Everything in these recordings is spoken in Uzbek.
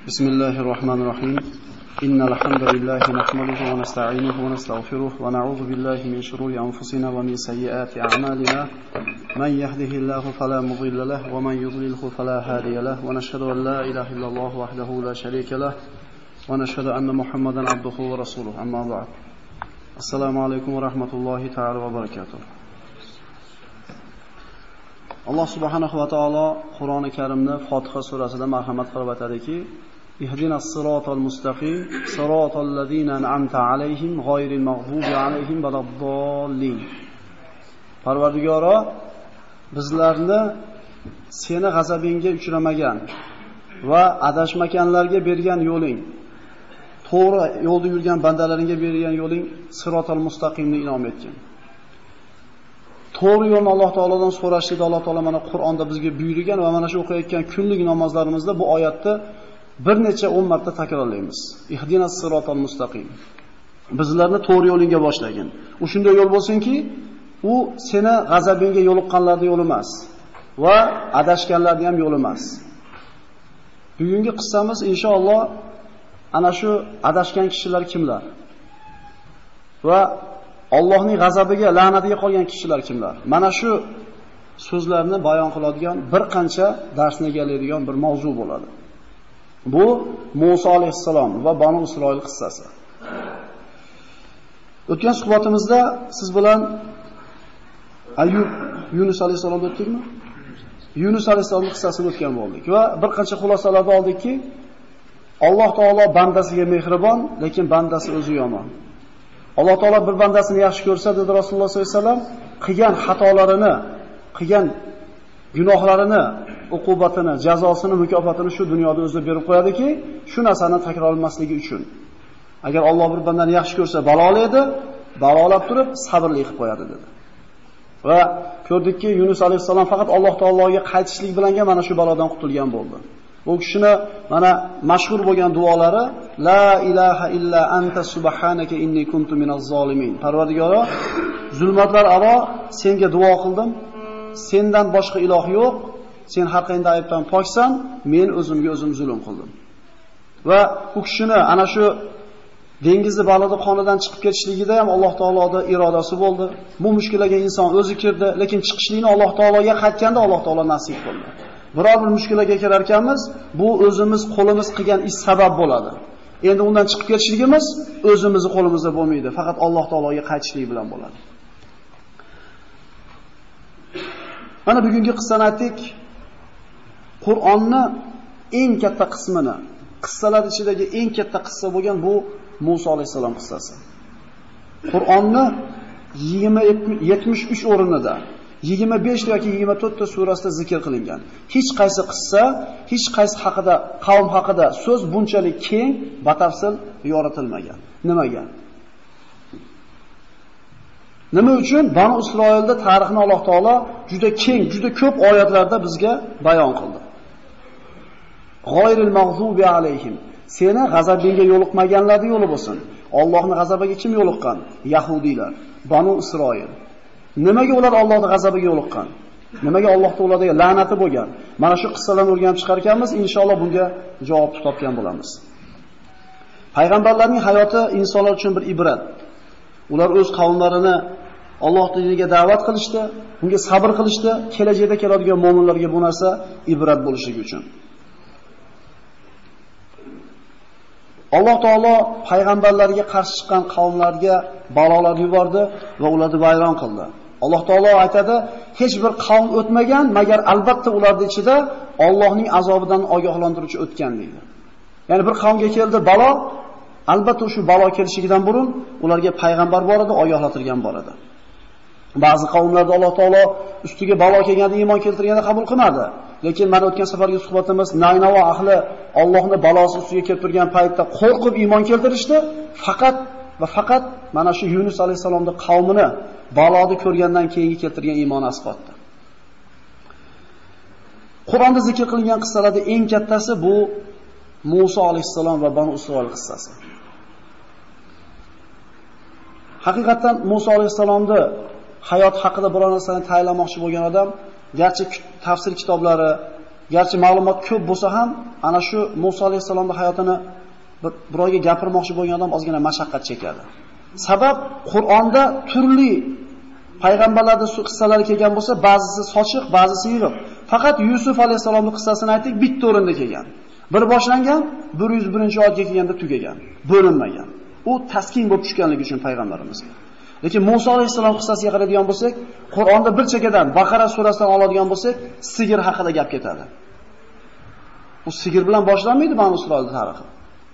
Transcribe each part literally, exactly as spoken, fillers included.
بسم الله الرحمن الرحيم إن الحمد لله نحمده ونستعينه ونستغفره ونعوذ بالله من شرور أنفسنا ومن سيئات أعمالنا من يهده الله فلا مضل له ومن يضلله فلا هادي له ونشهد أن لا إله إلا الله وحده لا شريك له ونشهد أن محمدا عبده ورسوله أما بعد السلام عليكم ورحمة الله تعالى وبركاته. Alloh subhanahu va taolo Qur'oni Karimda Fotiha surasida marhamat qilib aytadiki: "Ihdinas siratal mustaqim, siratal ladzina an'amta alayhim, g'oyril maghdubi alayhim valaddallin." Parvardigoro, bizlarni seni g'azabingga uchramagan va adashmaganlarga bergan yo'ling, to'g'ri yo'lda yurgan bandalaringga bergan yo'ling siratal mustaqimni inom etgin. To'g'ri yo'lni Alloh taolodan so'rashlikda Alloh taolo mana Qur'onda bizga buyurgan va mana shu o'qiyotgan kunlik namozlarimizda bu oyatni bir necha o'n marta takrorlaymiz. Ihdinas siratal mustaqim. Bizlarni to'g'ri yo'lingga boshlagin. U shunday yo'l bo'lsinki, u seni g'azabingga yo'liqqanlarning yo'li emas va adashganlarning ham yo'li emas. Bugungi qissamiz inshaalloh ana shu adashgan kishilar kimlar? Va Allohning g'azabiga, la'natiga qolgan kishilar kimlar? Mana shu so'zlarni bayon qiladigan bir qancha darsni egallaydigan bir mavzu bo'ladi. Bu Musa alayhissalom va Banu Isroil qissasi. O'tgan suhbatimizda siz bilan Ayyub, Yunus alayhissalomni o'tdikmi? Yunus alayhissalomning qissasini o'tgan bo'ldik va bir qancha xulosalarni oldikki, Alloh taolo bandasiga mehribon, lekin bandasi o'zi yomon. Alloh taolo bir bandasini yaxshi ko'rsa, dedi Rasululloh sollallohu alayhi vasallam, qilgan xatolarini, qilgan gunohlarini, uqubatini, jazosini, mukofotini shu dunyoda o'zi berib qo'yadiki, shu narsani takrorlanmasligi uchun. Agar Alloh bir bandani yaxshi ko'rsa, balolaydi, balolab turib sabrli qilib qo'yadi dedi. Va ko'rdikki, Yunus alayhissalom faqat Alloh taologa qaytishlik bilanga mana shu balodan qutulgan bo'ldi. Bu kishini mana mashhur bo'lgan duolari La ilaha illa anta subhanaka inni kuntu minaz zolimin. Parvardigoro, zulmatlar aro senga duo qildim. Sendan boshqa iloh yo'q. Sen har qanday aybdan poksan, men o'zimga o'zim zulm qildim. Va u kishini ana shu dengizni balodi qonidan chiqib ketishligida ham Alloh taoloning irodasi bo'ldi. Bu mushkulaga inson o'zi kirdi, lekin chiqishlikni Alloh taologa qaytganda Alloh taolo nasib qildi. Biror bir mushkulaga kirar ekanmiz, bu o'zimiz qo'limiz qilgan ish sabab bo'ladi. Endi undan chiqib ketishligimiz o'zimizning qo'limizda bo'lmaydi, faqat Alloh taologa qaytishlik bilan bo'ladi. Mana bugungi qissani aytdik. Qur'onni eng katta qismini, qissalar ichidagi eng katta qissa bo'lgan bu Musa alayhisalom qissasi. Qur'onni yigirma yetmish uch o'rinida yigirma besh yoki yigirma to'rt ta surasida zikr qilingan. Hech qaysi qissa, hech qaysi haqida, qavm haqida so'z bunchalik keng, batafsil yoritilmagan. Nimaga? Nima uchun? Banu Isroilda tarixni Alloh taolo juda keng, juda ko'p oyatlarda bizga bayon qildi. G'oyril mag'zubi alayhim. Seni g'azabingga yo'liqmaganlarning yo'li bo'lsin. Allohning g'azabiga kim yo'liqqan? Yahudiylar, Banu Isroil. Nimaga ular Allohning g'azabiga yo'liqqan? Nimaga Alloh taologa la'nati bo'lgan? Mana shu qissalarni o'rganib chiqar ekanmiz, inshaalloh bunga javob topgan bo'lamiz. Payg'ambarlarning hayoti insonlar uchun bir ibrat. Ular o'z qavmlarini Alloh diniga da'vat qilishdi, unga sabr qilishdi, kelajakda keladigan mu'minlarga bu narsa ibrat bo'lishi uchun. Alloh taolo payg'ambarlarga qarshi chiqqan qavmlarga balolar yubordi va ularni vayron qildi. Alloh taolo aytadi, hech bir qavm o'tmagan, magar albatta ularning ichida Allohning azobidan ogohlantiruvchi o'tgan deydi. Ya'ni bir qavmga keldi balo, albatta shu balo kelishidan burun ularga payg'ambar bor edi, ogohlantirgan bor edi. Ba'zi qavmlarda Alloh taolo ustiga balo kelganda iymon keltirganda qabul qilmadi. Lekin mana o'tgan safargi suhbatimiz Naynavo ahli Allohning balosi ustiga kelib turgan paytda qo'rqib iymon keltirishdi, faqat va faqat mana shu Yunus alayhisalomning qavmini baloni ko'rgandan keyin keltirgan iymon asqotdi. Qur'onda zikr qilingan qissalarning eng kattasi bu Musa alayhisalom va Banu Isroil qissasi. Haqiqatan Musa alayhisalomning hayot haqida biror narsani tayinlamoqchi bo'lgan odam, garchi tafsir kitoblari garchi ma'lumot ko'p bo'lsa ham, ana shu Musa alayhisolamning hayotini birovga gapirmoqchi bo'lgan odam ozgina mashaqqat chekadi. Sabab Qur'onda turli payg'ambarlarning qissalari kelgan bo'lsa, ba'zisi sochiq, ba'zisi yig'ib. Faqat Yusuf alayhisolamning qissasini aytdik, bitta o'rinda kelgan. Bir boshlangan, bir yuz birinchi oyatga kelganda tugagan, bo'linmagan. U taskin bo'lib tushganligi uchun payg'ambarimizga. Lekin Musa alayhisolam qissasiga qaraydigan bo'lsak, Qur'onda bir chekkadan Baqara surasidan oladigan bo'lsak, sigir haqida gap ketadi. Bu sigir bilan boshlanmaydi Banu Isroil tarixi.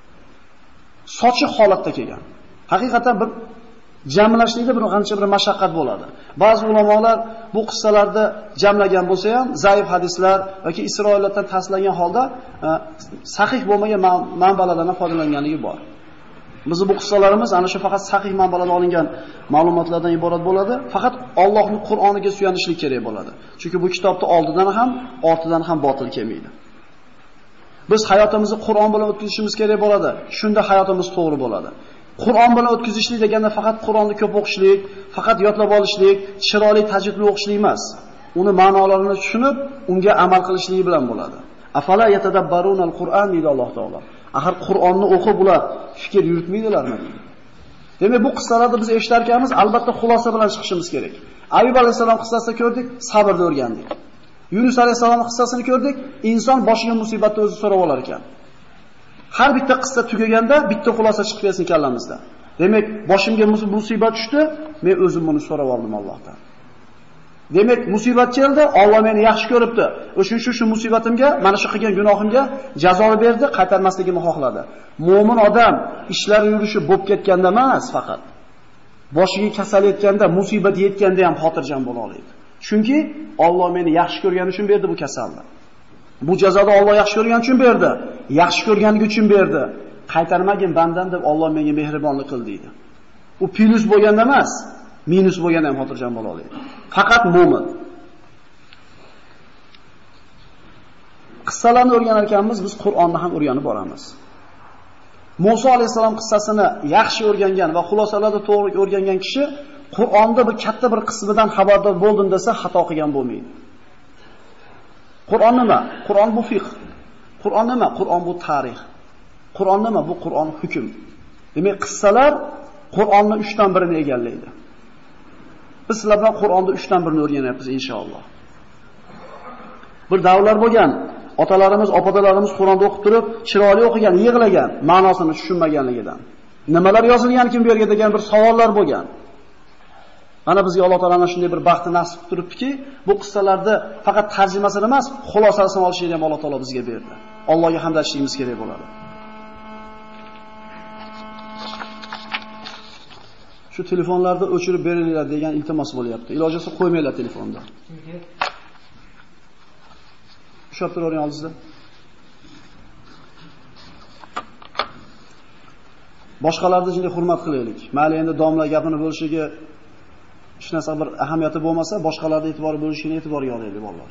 Sochiq holatda kelgan. Haqiqatan bir jamlashlikda bir qancha bir mashaqqat bo'ladi. Ba'zi ulamolar bu qissalarni jamlagan bo'lsa ham, zaif hadislar yoki Isroillardan taslangan holda sahih bo'lmagan manbalardan foydalanganligi bor. Biz bu qissalarimiz ana shu faqat sahih manbalardan olingan ma'lumotlardan iborat bo'ladi. Faqat Allohning Qur'oniga suyanishlik kerak bo'ladi. Chunki bu kitobda oldidan ham, ortidan ham botil kelmaydi. Biz hayotimizni Qur'on bilan o'tkazishimiz kerak bo'ladi. Shunda hayotimiz to'g'ri bo'ladi. Qur'on bilan o'tkazishlik deganda faqat Qur'onni ko'p o'qishlik, faqat yodlab olishlik, chiroyli tajvidli o'qishlik emas. Uni ma'nolarini tushunib, unga amal qilishlik bilan bo'ladi. Afala yatadabbarunal Qur'an deydi Alloh taolo. Axir Qur'onni o'qib ular fikr yuritmaydilarmi? Demak, bu qissalarni biz eshitar ekanmiz, albatta xulosa bilan chiqishimiz kerak. Ayub alayhisalom qissasini ko'rdik, sabrni o'rgandik. Yunus alayhisalomning qissasini ko'rdik, inson boshiga musibatni o'zi so'rab olar ekan. Har bitta qissa tugaganda bitta xulosa chiqib kelsin kallamizda. Demak, boshimga musibat tushdi, men o'zim buni so'rab oldim Allohdan. Demak, musibat keldi, Alloh meni yaxshi ko'ribdi. O'shuning shu shu musibatimga, mana shu qilgan gunohimga jazoni berdi, qaytarmasligimni xohladi. Mo'min odam ishlari yurishi bo'lib ketganda emas, faqat boshiga kasal yetganda, musibat yetganda ham xotirjam bo'la oladi. Chunki Alloh meni yaxshi ko'rgani uchun berdi bu kasalni. Bu jazoni Alloh yaxshi ko'rgani uchun berdi. Yaxshi ko'rganligi uchun berdi. Qaytarmagin bandan deb Alloh menga mehribonlik qildi deydi. U plus bo'lganda emas, minus bo'lganda ham xotirjam bo'la oladi. Faqat mo'min. Qissalarni o'rganar ekanmiz, biz Qur'onni ham o'rganib boramiz. Musa alayhisalom qissasini yaxshi o'rgangan va xulosalarni to'g'ri o'rgangan kishi Qur'onda bir katta bir qismidan xabardor bo'ldim desa xato qilgan bo'lmaydi. Qur'on nima? Qur'on bu fiqh. Qur'on nima? Qur'on bu tarix. Qur'on nima? Bu Qur'on hukm. Demak, qissalar Qur'onning uch dan birini egallaydi. Biz sizlar bilan Qur'onning uch dan birini o'rganyapmiz inshaalloh. Bir davrlar bo'lgan, otalarimiz, opalarimiz Qur'onni o'qib turib, chiroyli o'qigan, yig'lagan, ma'nosini tushunmaganligidan. Nimalar yozilgan kim bu yerga degan bir savollar bo'lgan. Mana bizga Alloh taoloning shunday bir baxti nasib qilib turibdiki, bu qissalarda faqat tarjimasini emas, xulosasini olishni ham Alloh taolo bizga berdi. Allohga hamd aytishimiz kerak bo'ladi. Shu telefonlarni o'chirib beringlar degan iltimos bo'lyapti. Iloji bo'lsa qo'ymanglar telefonni. Ushlab turavering oldingizda. Boshqalarni jinday hurmat qilaylik. Mayli endi domla gapini bo'lishiga hech narsa bir ahamiyati bo'lmasa, boshqalarga e'tibor bo'lishini e'tiborga olaylik bolalar.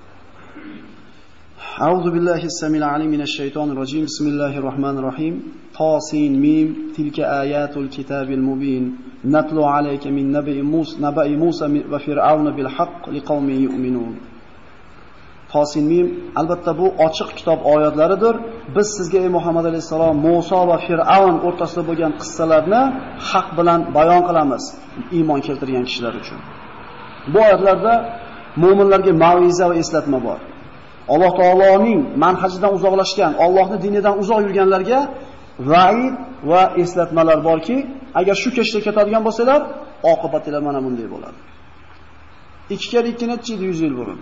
A'udhu billahi as-samil alim minash shaytonir rojim. Bismillahir rohmanir rohim. Tasin mim tilka ayatul kitabil mubin. Natlu alayka min nabiy Musa nabiy Musa va fir'auna bil haqq liqaumin yu'minun. Tasin mim albatta bu ochiq kitob oyatlaridir. Biz sizga ey Muhammad alayhisalom Musa va Fir'avn o'rtasida bo'lgan qissalarni haq bilan bayon qilamiz iymon keltirgan kishilar uchun. Bu oyatlarda mu'minlarga ma'viza va eslatma bor. Alloh taoloning manhajidan uzoqlashgan, Allohning dinidan uzoq yurganlarga va'id va eslatmalar borki, agar shu kechda ketadigan bo'lsalar, oqibatlar mana bunday bo'ladi. ikki kere ikki necha yuz yil burun.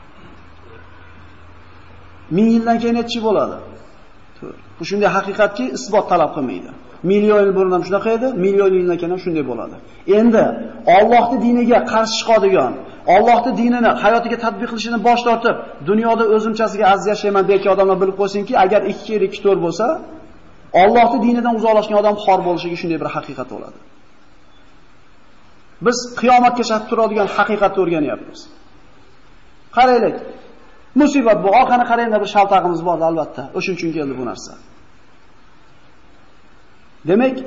ming yildan keyin nechi bo'ladi? Bu shunday haqiqatki isbot talab qilmaydi. Million yil burun ham shunaqa edi, million yildan keyin ham shunday bo'ladi. Endi Allohning diniga qarshi chiqadigan, Allohning dinini hayotiga tatbiq qilishini bosh tortib, dunyoda o'zimchasiga aziz yashayman degan odamlar bilib qo'ysinki, agar ikki kere ikki to'rt bo'lsa, Allohning dinidan uzoqlashgan odam xor bo'lishiga shunday bir haqiqat bo'ladi. Biz qiyomatgacha turadigan haqiqatni o'rganyapmiz. Qaraylik. Musibat bu, orqani qaranglar, bir shaltag'imiz bor albatta. O'shuning uchun keldi bu narsa. Demak,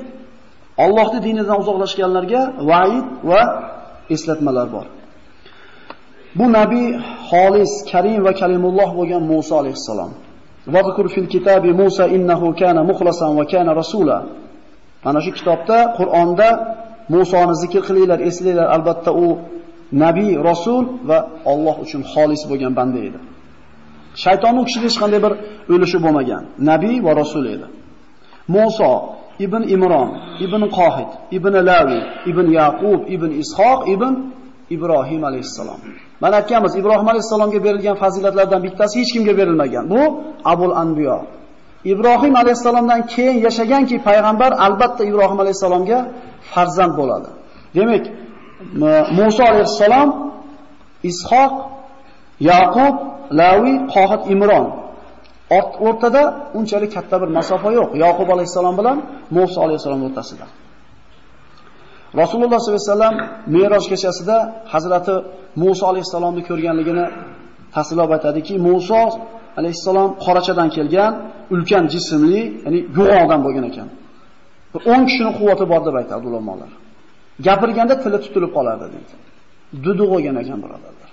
Allohning dinidan uzoqlashganlarga va'id va eslatmalar bor. Bu nabiy xolis, karim va kalimulloh bo'lgan Musa alayhissalom. Va zikur fil kitabi Musa innahu kana mukhlasan va kana rasula. Mana shu kitobda, Qur'onda Musoni zikr qilinglar, eslanglar, albatta u nabiy, rasul va Alloh uchun xolis bo'lgan banda edi. Shayton u kishida hech qanday bir o'lishi bo'lmagan, nabiy va rasul edi. Musa ibn Imron, ibn Qohid, ibn Lavi, ibn Yaqub, ibn Ishoq, ibn Ibrohim alayhissalom. Mana aytganmiz, Ibrohim alayhissalomga berilgan fazilatlardan bittasi hech kimga berilmagan. Bu Abul Anbiyo. Ibrohim alayhissalomdan keyin yashaganki payg'ambar albatta Ibrohim alayhissalomga farzand bo'ladi. Demak, Musa alayhissalom, Ishoq, Yaqub, Lavi, Qohid, Imron. O'rtada unchalik katta bir masofa yo'q. Yaqub alayhissalom bilan Musa alayhissalom o'rtasida. Rasululloh sollallohu alayhi vasallam Me'roj kechasida Hazrati Musa alayhissalomni ko'rganligini tasvirlab aytadiki, Musa alayhissalom qorachadan kelgan, ulkan jismli, ya'ni yo'q odam bo'lgan ekan. o'n kishining quvvati bor deb aytadi ulamolar. Gapirganda tili tutilib qolardi deydi. Duduq bo'lgan ekan birodarlar.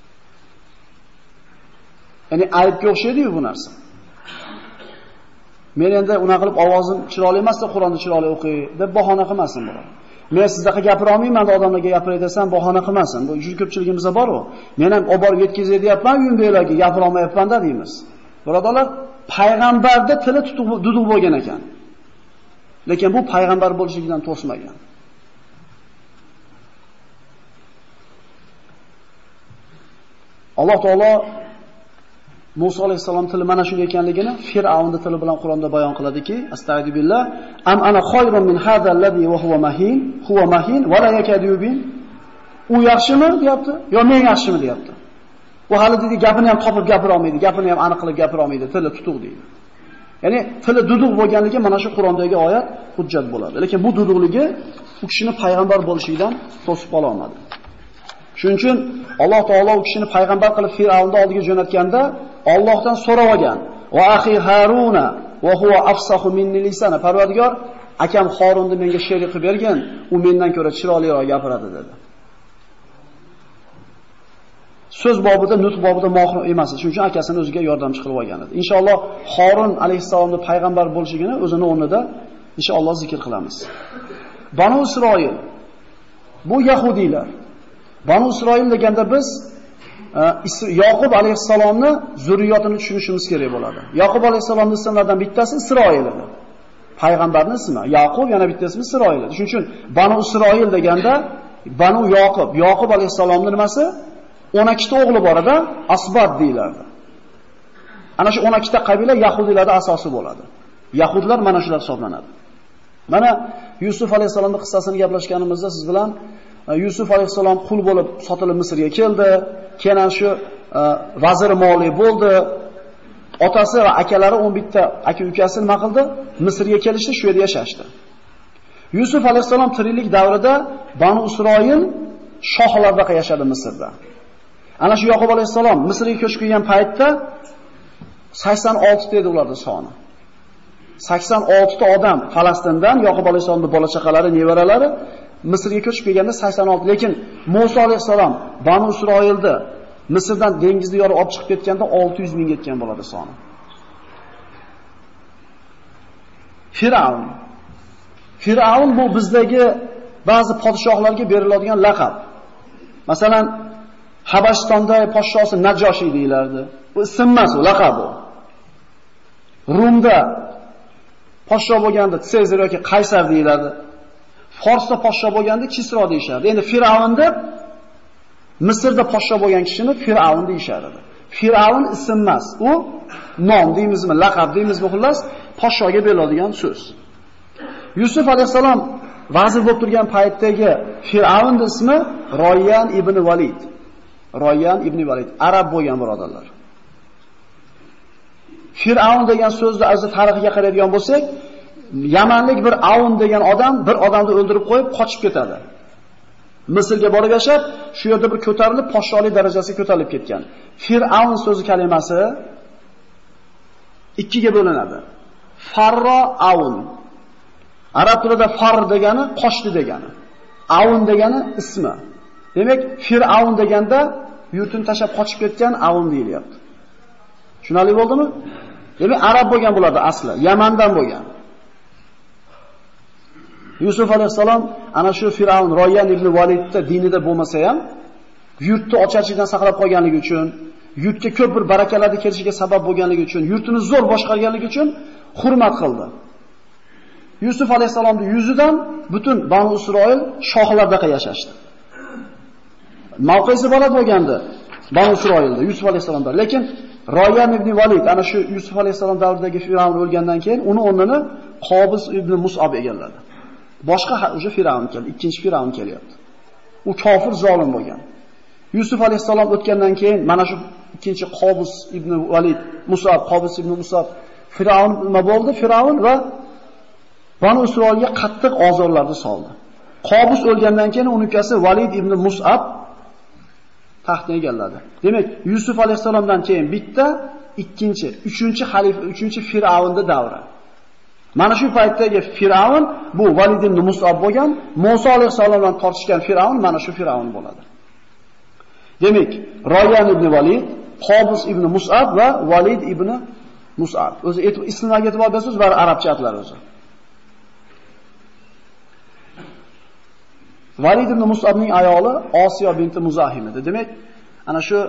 Ya'ni aybga o'xshaydi-ku bu narsa. Men endi unaqa qilib ovozim chiroyli emas, Qur'onni chiroyli o'qiy deb bahona qilmasin biroq. Men sizlarga gapira olmayman, odamlarga gapiray desam bahona qilmasin. Bu juda ko'pchiligimizda bor-ku. Men ham olib borib yetkazay deyapman, uyimdagilarga gapira olmayapman-da deymiz. Birodarlar, payg'ambarda tili tutuq duduq bo'lgan ekan. Lekin bu payg'ambar bo'lishligidan to'smagan. Alloh taolo Musa alayhissalom tili mana shunday ekanligini Fir'avnning tili bilan Qur'onda bayon qiladiki, astagfirullah, am ana khayrun min hadha alladhi wa huwa mahin, huwa mahin wa la yakadu yubin. U yaxshimi deyapti, yo men yaxshimi deyapti. U hali dedi gapini ham topib gapira olmaydi, gapini ham aniq qilib gapira olmaydi, tili tutuq deydi. Ya'ni tili duduq bo'lganligi mana shu Qur'ondagi oyat hujjat bo'ladi. Lekin bu duduqligi u kishini payg'ambar bo'lishidan to'sib qola olmadi. Shuning uchun Alloh taolo u kishini payg'ambar qilib Fir'avnning oldiga jo'natganda Allohdan so'rab olgan. Va axi Haruna va huwa afsahu minni lisana. Parvardigor, akam Harunni menga sherik qilib bergan, u mendan ko'ra chiroyliroq gapiradi dedi. So'z bobida, nutq bobida mohir emas. Shuning uchun akasini o'ziga yordamchi qilib olgan edi. Inshaalloh Harun alayhissalomning payg'ambar bo'lishligini o'zini o'rnida inshaalloh zikr qilamiz. Banu Isroil bu yahudiylar. Banu Isroil deganda biz Yaqub alayhissalomni zurriyotini tushunishimiz kerak bo'ladi. Yaqub alayhissalomning ismlaridan bittasi Isroil edi. Payg'ambarning ismi Yaqub, yana bitta ismi Isroil edi. Shuning uchun Banu Isroil deganda Banu Yaqub, Yaqub alayhissalomning nimasi? o'n ikkita o'g'li bor edi, asbat deyiladi. Ana shu o'n ikkita qabila yahudiylarning asosi bo'ladi. Yahudlar mana shular hisoblanadi. Mana Yusuf alayhissalomning qissasini gaplashganimizda siz bilan Yusuf alayhissalom qul bo'lib sotilib Misrga keldi. Keyin shu vazir moliy bo'ldi. Otasi va akalari o'n bitta aka-ukasi nima qildi? Misrga kelishdi, shu yerda yashashdi. Yusuf alayhissalom tiriklik davrida Banu Isroil shohlarda yashadi Misrda. Ana shu Yaqub alayhissalom Misrga ko'chib kelgan paytda sakson olti ta edi ularning soni. sakson olti ta odam Falastindan Yaqub alayhissalomning bola chaqalari, nevaralari Misrga ko'chib kelganda sakson olti, lekin Musa alayhissalom Banu Isroilni Misrdan dengizni yorib olib chiqib ketganda olti yuz ming yetgan bo'ladi soni. Fir'avn. Fir'avn bu bizdagi ba'zi podshohlarga beriladigan laqab. Masalan, Habashistonda podshosi Najoshi deyilardi. Bu ism emas, u laqab bu. Rumda podsho bo'lganda Sezar yoki Qaysar deyilardi. Forsda podsho bo'lganda Kisro deyishardi. Endi Fir'avn deb Misrda podsho bo'lgan kishini Fir'avn deyishardi. Fir'avn ism emas, u nom deymizmi, laqab deymizmi, xullas podshoga beriladigan so'z. Yusuf alayhissalom vazir bo'lib turgan paytdagi Fir'avnning ismi Royyan ibn Valid. Royyan ibn Valid arab bo'lgan birodarlar. Fir'avn degan so'zni o'zi tarixiga qaraydigan bo'lsak, Yamanlik bir Avn degan odam bir odamni o'ldirib qo'yib qochib ketadi. Misrga borib yashab, shu yerda bir ko'tarilib podshohlik darajasiga ko'tarilib ketgan. Fir'avn so'zi kalimasi ikkiga bo'linadi. Farro Avn. Arab tilida far degani qochdi degani. Avn degani ismi. Demak, Fir'avn deganda yurtini tashlab qochib ketgan Avn deyilyapti. Tushunarli bo'ldimi? Demak, arab bo'lgan bularda asli, Yamandan bo'lgan. Yusuf alayhisalom ana shu Firavn Royan ibn Validda dinida bo'lmasa ham, yurtni ocharchilikdan saqlab qolganligi uchun, yurtga ko'p bir barakalarni kelishiga sabab bo'lganligi uchun, yurtini zo'r boshqarganligi uchun hurmat qildi. Yusuf alayhisalomning yuzidan butun Banu Isroil shohlarda yashashdi. Mavqesi bor bo'lgandi Banu Isroilda Yusuf alayhisalomda, lekin Royan ibn Valid ana shu Yusuf alayhisalom davridagi Firavn o'lgandan keyin uni o'rnini Qobis ibn Mus'ab egalladi. Boshqa o'sha Firavn keldi, ikkinchi Firavn kelyapti. U kofir zolim bo'lgan. Yusuf alayhisalom o'tgandan keyin mana shu ikkinchi Qobis ibn Valid, Mus'ab, Qobis ibn Mus'ab Firavn nima bo'ldi? Firavn va Banu Isroilga qattiq ozorlarni soldi. Qobis o'lgandan keyin uning ukasi Valid ibn Mus'ab taxtni egalladi. Demak, Yusuf alayhisalomdan keyin bitta, ikkinchi, uchinchi xalifa, uchinchi Firavnning davri. Mana shu paytdagi Firavn bu Valid ibn Mus'ab bo'lgan, Musa alayhisalom bilan tortishgan Firavn mana shu Firavn bo'ladi. Demak, Royan ibn Valid, Qobis ibn Mus'ab va Valid ibn Mus'ab. O'zi ismlarga e'tibor bersangiz, bari arabcha atlar o'zi. Valid ibn Mus'abning ayoli Osiyo binti Muzahim edi. Demak, ana shu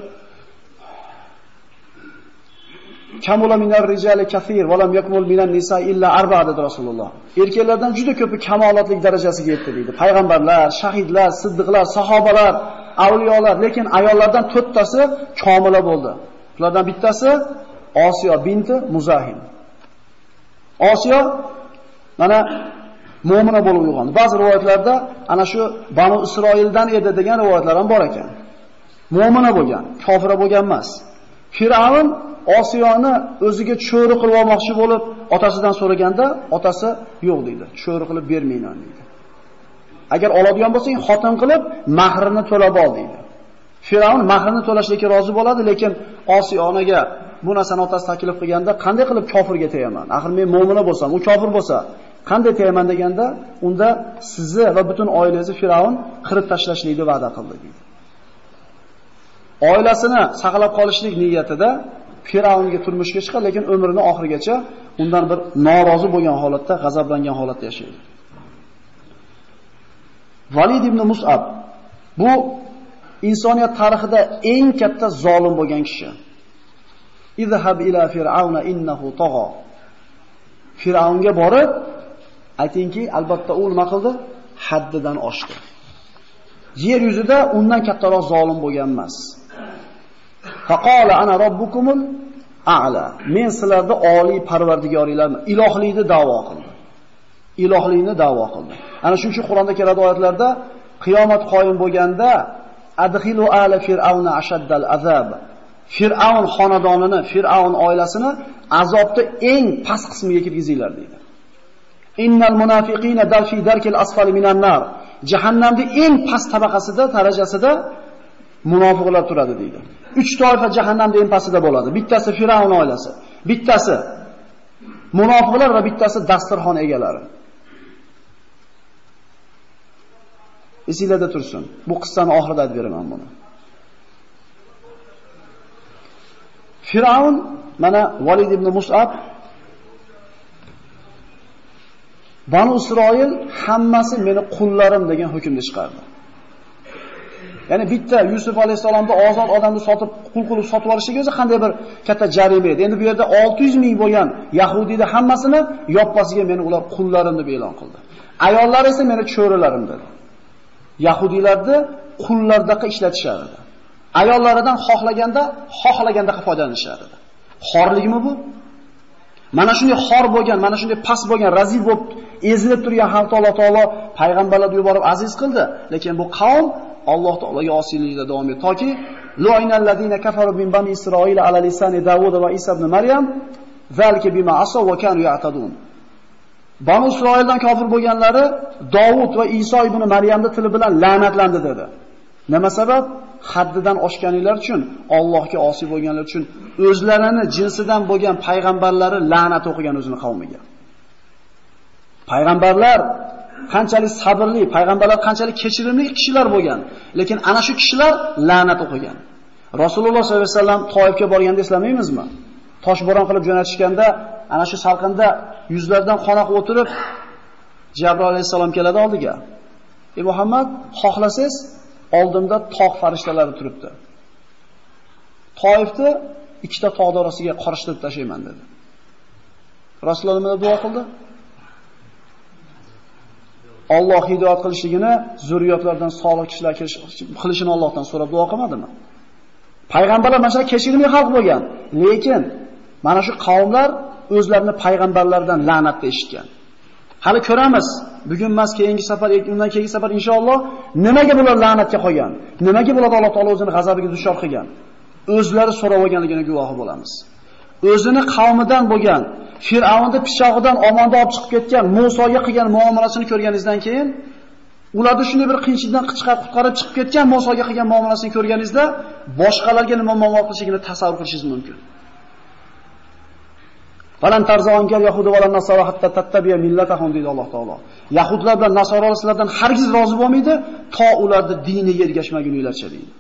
kamula minar rijali kathir va lam yakmul minan nisa illa arba'a dedi Rasululloh. Erkaklardan juda ko'pi kamolotlik darajasiga yetdi dedi. Payg'ambarlar, shahidlar, siddiqlar, sahobalar, avliyolar, lekin ayollardan to'rttasi komila bo'ldi. Ulardan bittasi Osiyo binti Muzahim. Osiyo mana mu'mina bo'lib uyg'ondi. Ba'zi rivoyatlarda ana shu Banu Isroildan edi degan rivoyatlar ham bor ekan. Mu'mina bo'lgan, kofira bo'lgan emas. Firavn Osiyoni o'ziga cho'ri qilib olmoqchi bo'lib, otasidan so'raganda, otasi yo'q deydi. Cho'ri qilib bermayman deydi. Agar oladigan bo'lsang, xotin qilib mahrini to'lab ol deydi. Firavn mahrini to'lashga rozi bo'ladi, lekin Osiyo onaga bu narsani otasi taklif qilganda, qanday qilib kofirga tegaman? Axir men mu'mina bo'lsam, u kofir bo'lsa, qanday tegaman deganda, unda sizni va butun oilangizni Firavn qirib tashlashlikni va'da qildi deydi. Oilasini saqlab qolishlik niyatida Firavnga turmushga chiqadi, lekin umrining oxirigacha undan bir norozi bo'lgan holatda, g'azablangan holatda yashaydi. Valid ibn Mus'ab bu insoniyat tarixida eng katta zolim bo'lgan kishi. Izhab ila fir'auna innahu tagha. Firavnga borib aytingki, albatta u nima qildi? Haddidan oshdi. Yer yuzida undan kattaroq zolim bo'lgan emas. Faqala ana robbukumul a'la. Men sizlarni oliy parvardigoringlarman, ilohlikni da'vo qildi. Ilohlikni da'vo qildi. Ana shuning uchun Qur'onda keladi oyatlarda qiyomat qoyim bo'lganda adkhilu ala fir'auna ashaddal azab. Fir'aun xonadonini, Fir'aun oilasini azobda eng past qismiga kirgizinglar deydi. Innal munafiqina darfi darkil asfali minan nar. Jahannamning eng past tabaqasida, darajasida munofiqlar turadi deydi. uch toifa jahannamning eng pastida bo'ladi. Bittasi Fir'aun oilasi, bittasi munofiqlar va bittasi dasturxon egalari. Esingizda tursin. Bu qissani oxirida aytib beraman buni. Firavn mana Valid ibn Mus'ab Banu Isroil hammasi meni qullarim degan hukmni chiqardi. Ya'ni bitta Yusuf alayhisalomda ozod odamni sotib, qul qilib sotib olishiga o'zi qanday bir katta jarima edi. Endi bu yerda olti yuz ming bo'lgan Yahudiyda hammasini yoppasiga meni ular qullarim deb e'lon qildi. Ayollar esa meni cho'rilarim dedi. Yahudiylarni qullardaqqa ishlatishardi. Ayollaridan xohlaganda, xohlaganda foydalanishar edi. Xorlikmi bu? Mana shunday xor bo'lgan, mana shunday past bo'lgan, razil bo'lib, ezilib turgan xalq Alloh taolo payg'ambarlarni yuborib aziz qildi, lekin bu qavm Alloh taologa osiylikda davom etdi. Toki lu'inal ladina kafaru min bani Isroil ala lisani Davud va Isa ibn Maryam zalika bima asaw va kanu ya'tadun. Banu Isroildan kofir bo'lganlari Davud va Iso ibn Maryamning tili bilan la'natlandi dedi. Nima sabab? Haddidan oshganlar uchun, Allohga osiy bo'lganlar uchun o'zlarini jinsidan bo'lgan payg'ambarlari la'nat o'qigan o'zining qavmiga. Payg'ambarlar qanchalik sabrli, payg'ambarlar qanchalik kechirimli kishilar bo'lgan, lekin ana shu kishilar la'nat o'qigan. Rasululloh sollallohu alayhi vasallam Toifga borganda eslamaymizmi? Toshbo'ron qilib jo'natishganda, ana shu salqinda yuzlardan qon oqib o'tirib, Jabroil alayhisalom keladi oldiga. "Ey Muhammad, xohlasangiz oldimda tog' farishtalari turibdi. Toifni ikkita tog' orasiga qorishtirib tashlayman" dedi. Rasululloh nima duo qildi? Alloh hidoyat qilishligini, zurriyotlardan solih kishilar qilishini Allohdan so'rab duo qilmadimi? Payg'ambarlar mana shu kechirimli xalq bo'lgan, lekin mana shu qavmlar o'zlarini payg'ambarlardan la'natni eshitgan. Hali ko'ramiz. Bugun emas, keyingi safar, undan keyingi safar inshaalloh nimaga bular la'natga qolgan? Nimaga bular Alloh taolo o'zini g'azabiga duchor qilgan? O'zlari so'rab olganligini guvohi bo'lamiz. O'zini qavmidan bo'lgan, Fir'avnning pichog'idan omonda olib chiqib ketgan Musoga qilgan muomalasini ko'rganingizdan keyin, ularni shunday bir qiyinchilikdan qichqarib qutqarib chiqib ketgan Musoga qilgan muomalasini ko'rganingizda, boshqalarga nima muomala qilishini tasavvur qilishingiz mumkin. Falan tarzongar yahudu va nasara hatta tattabiya millatahum deydi Alloh taolo. Yahudlar bilan nasoralar sizlardan hargiz rozi bo'lmaydi, to ularni diniga ergashmaguninglarcha deydi.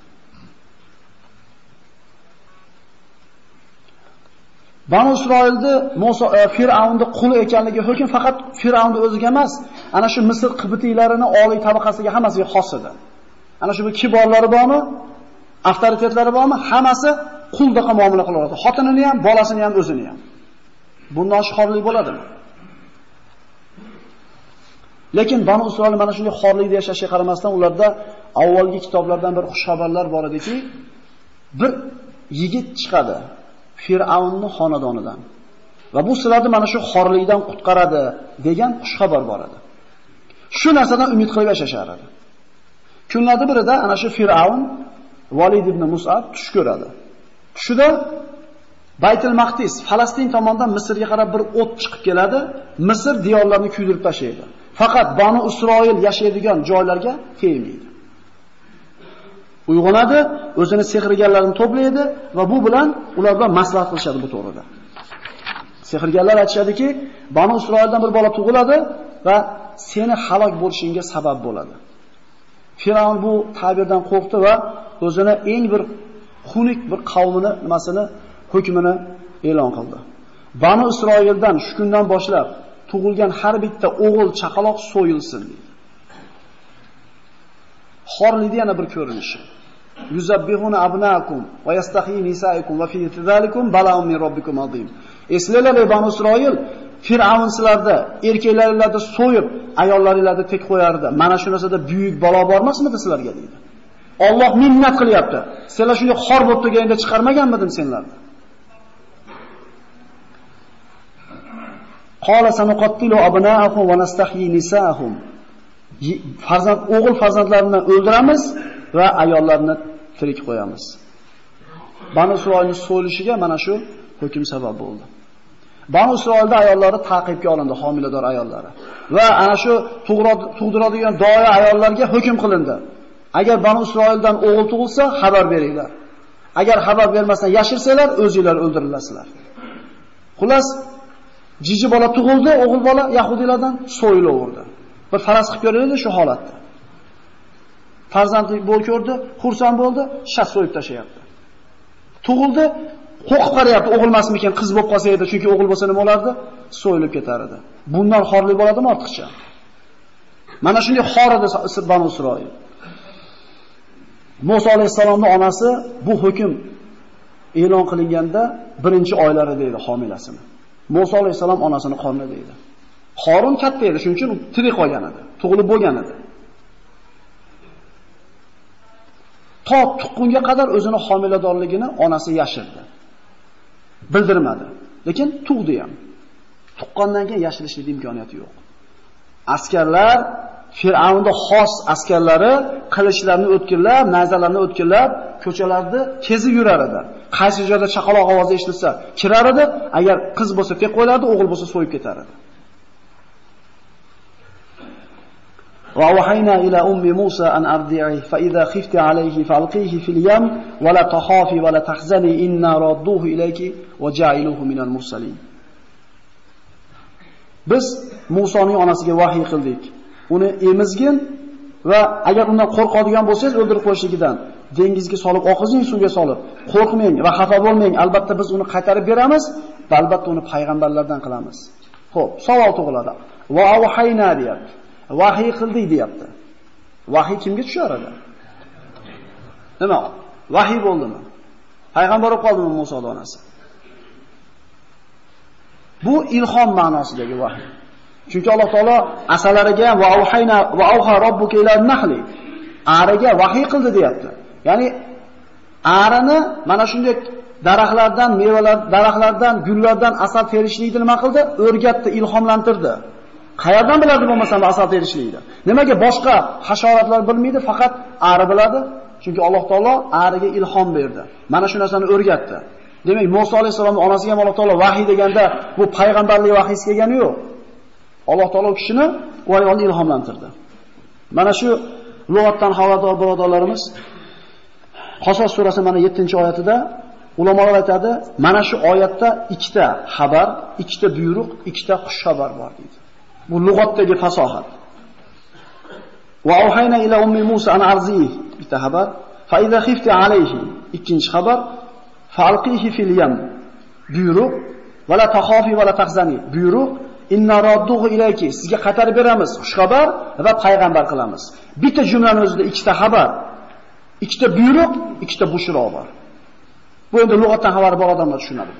Banu Isroilni Musa Fir'avnni quli ekanligi hukm faqat Fir'avnning o'ziga emas, ana shu Misr qibtiylarini oliy tabaqasiga hammasiga xos edi. Ana shu kiborlari bormi, avtoritetlari bormi, hammasi quldaqa muomala qilardi. Xotinini ham, bolasini ham, o'zini ham. Bundan xorlik bo'ladimi? Lekin Banu Isroil mana shunday xorlikda yashashga qaramasdan ularda avvalgi kitoblardan bir xushxabarlar bor ediki, bir yigit chiqadi Fir'avnning xonadonidan. Va bu sizlarni mana shu xorlikdan qutqaradi degan xushxabar bor edi. Shu narsadan umid qilib yashashar edi. Kunlarning birida ana shu Fir'avn Valid ibn Mus'ab tush ko'radi. Tushida Baytul Maqdis, Falastin tomonidan Misrga qarab bir o't chiqib keladi. Misr diyorlarini kuydirib tashlaydi. Faqat Banu Isroil yashaydigan joylarga tegmaydi. Uyg'onadi, o'zini sehrgarlarini to'playdi va bu bilan ular bilan maslahat qilishadi bu to'g'rida. Sehrgarlar aytishadiki, Banu Isroildan bir bola tug'iladi va seni halok bo'lishingga sabab bo'ladi. Firavn bu ta'birdan qo'rqdi va o'zini eng bir xunuk bir qavmini nimasini hukmini e'lon qildi. Banu Isroildan shu kundan boshlab tug'ilgan har bitta o'g'il chaqaloq so'yilsin dedi. Xorlikda yana bir ko'rinishi. Yuzabbihuna abnaakum va yastahyi nisaikum va fi zalikum bala'un min robbikum azim. Eslanglar ey Banu Isroil, Fir'avn sizlarda erkaklaringlarni so'yib, ayollaringlarni tek qo'yardi. Mana shu narsada buyuk balo bormasmidi sizlarga deydi. Alloh minnat qilyapti. Senlar shunday xor bo'lib turganingda chiqarmaganmidim senlarni? Qala sanuqattilu abnaakum va nastahyi nisaahum. Farzand o'g'il farzandlarini o'ldiramiz va ayollarni tirik qo'yamiz. Banu Isroilning so'lishiga mana shu hukm sabab bo'ldi. Banu Isroilda ayollari ta'qibga olindi, homilador ayollari. Va ana shu tug'diradigan doya ayollarga hukm qilindi. Agar Banu Isroildan o'g'il tug'ilsa, xabar beringlar. Agar xabar bermasdan yashirsanglar, o'zingizlar o'ldirilasizlar. Xullas, jiji bola tug'ildi, o'g'il bola yahudiylardan so'yilaverdi. Bir faraz qilib ko'raylik shu holatda. Farzandli bo'l ko'rdi, xursand bo'ldi, shas so'yib tashlayapti. Tug'ildi, qo'qib qarayapti, o'g'ilmasmikin, qiz bo'lib qolsa edi, chunki o'g'il bo'lsa nima bo'lardi? So'yilib ketar edi. Bundan xorlik bo'ladimi ortiqcha? Mana shunday xor edi Banu Isroil. Musa alayhisalomning onasi bu hukm e'lon qilinganda birinchi oylari deydi homilasini. Musa alayhisalom onasini qornida deydi. Qorun katta edi, shuning uchun tirik qolgan edi, tug'ilib bo'lgan edi. To tuqqunga qadar o'zini homiladorligini onasi yashirdi. Bildirmadi. Lekin tug'di ham. Tuqqandan keyin yashirishlik imkoniyati yo'q. Askarlar, Fir'avnning xos askarlari qilichlarni o'tkirlab, nayzalarni o'tkirlab, ko'chalarda kezib yurar edi. Qaysi joyda chaqaloq ovozi eshitilsa, kirar edi, agar qiz bo'lsa tek qo'yiladi, o'g'il bo'lsa so'yib ketar edi. وَأَوْحَيْنَا إِلَى أُمِّ مُوسَى أَنْ أَرْضِعِهِ فَإِذَا خِفْتِ عَلَيْهِ فَأَلْقِيهِ فِي الْيَمِّ وَلَا تَخَافِي وَلَا تَحْزَنِي إِنَّا رَادُّوهُ إِلَيْكِ وَجَاعِلُوهُ مِنَ الْمُرْسَلِينَ. Biz Musoning onasiga vahiy qildik. Uni emizgin va agar undan qo'rqadigan bo'lsangiz o'ldirib qo'yishligidan, dengizga solib, oqizing suvga solib, qo'rqmang va xafa bo'lmang, albatta biz uni qaytarib beramiz va albatta uni payg'ambarlardan qilamiz. Xo'p, savol tug'iladi. Va avhayna deyapti. Vahiy qildik deyapti. Vahiy kimga tushar edi? Nima? Vahiy bo'ldimi? Payg'ambar bo'lib qoldimi Musa onasi? Bu ilhom ma'nosidagi vahiy. Chunki Alloh taolo asalariga va auhayna va auha robbuka ila nahli ariga vahiy qildi deyapti. Ya'ni arini mana shunday daraxtlardan, mevalar, daraxtlardan, gullardan asal terishlikni nima qildi? O'rgatdi, ilhomlantirdi. Qayerdan biladi bo'lmasam asal terishlikni? Nimaga boshqa hasharotlar bilmaydi, faqat ari biladi? Chunki Alloh taolo ariga ilhom berdi. Mana shu narsani o'rgatdi. Demak, Musa alayhisolamning onasiga ham Alloh taolo vahiy deganda bu payg'ambarlik vahiysi kelgani yo'q. Alloh taolo kishini u ayolni ilhomlantirdi. Mana shu lug'atdan xabardor birodarlarimiz Qasas surasi mana yettinchi oyatida ulamolar aytadi, mana shu oyatda ikkita xabar, ikkita buyruq, ikkita xush xabar bor deydi. Bu lug'atdagi fasohat. Va auhayna ila ummi Musa an arzi bitta xabar, fa iza khifti alayhi ikkinchi xabar, fa alqihi fil yam buyruq, va la takhafi va la tahzani buyruq, inna radduhu ilayki sizga qaytarib beramiz xush xabar va payg'ambar qilamiz. Bitta jumlaning o'zida ikkita xabar, ikkita buyruq, ikkita bushro bor. Bu endi lug'atdan xabar bor odamlar tushunadi.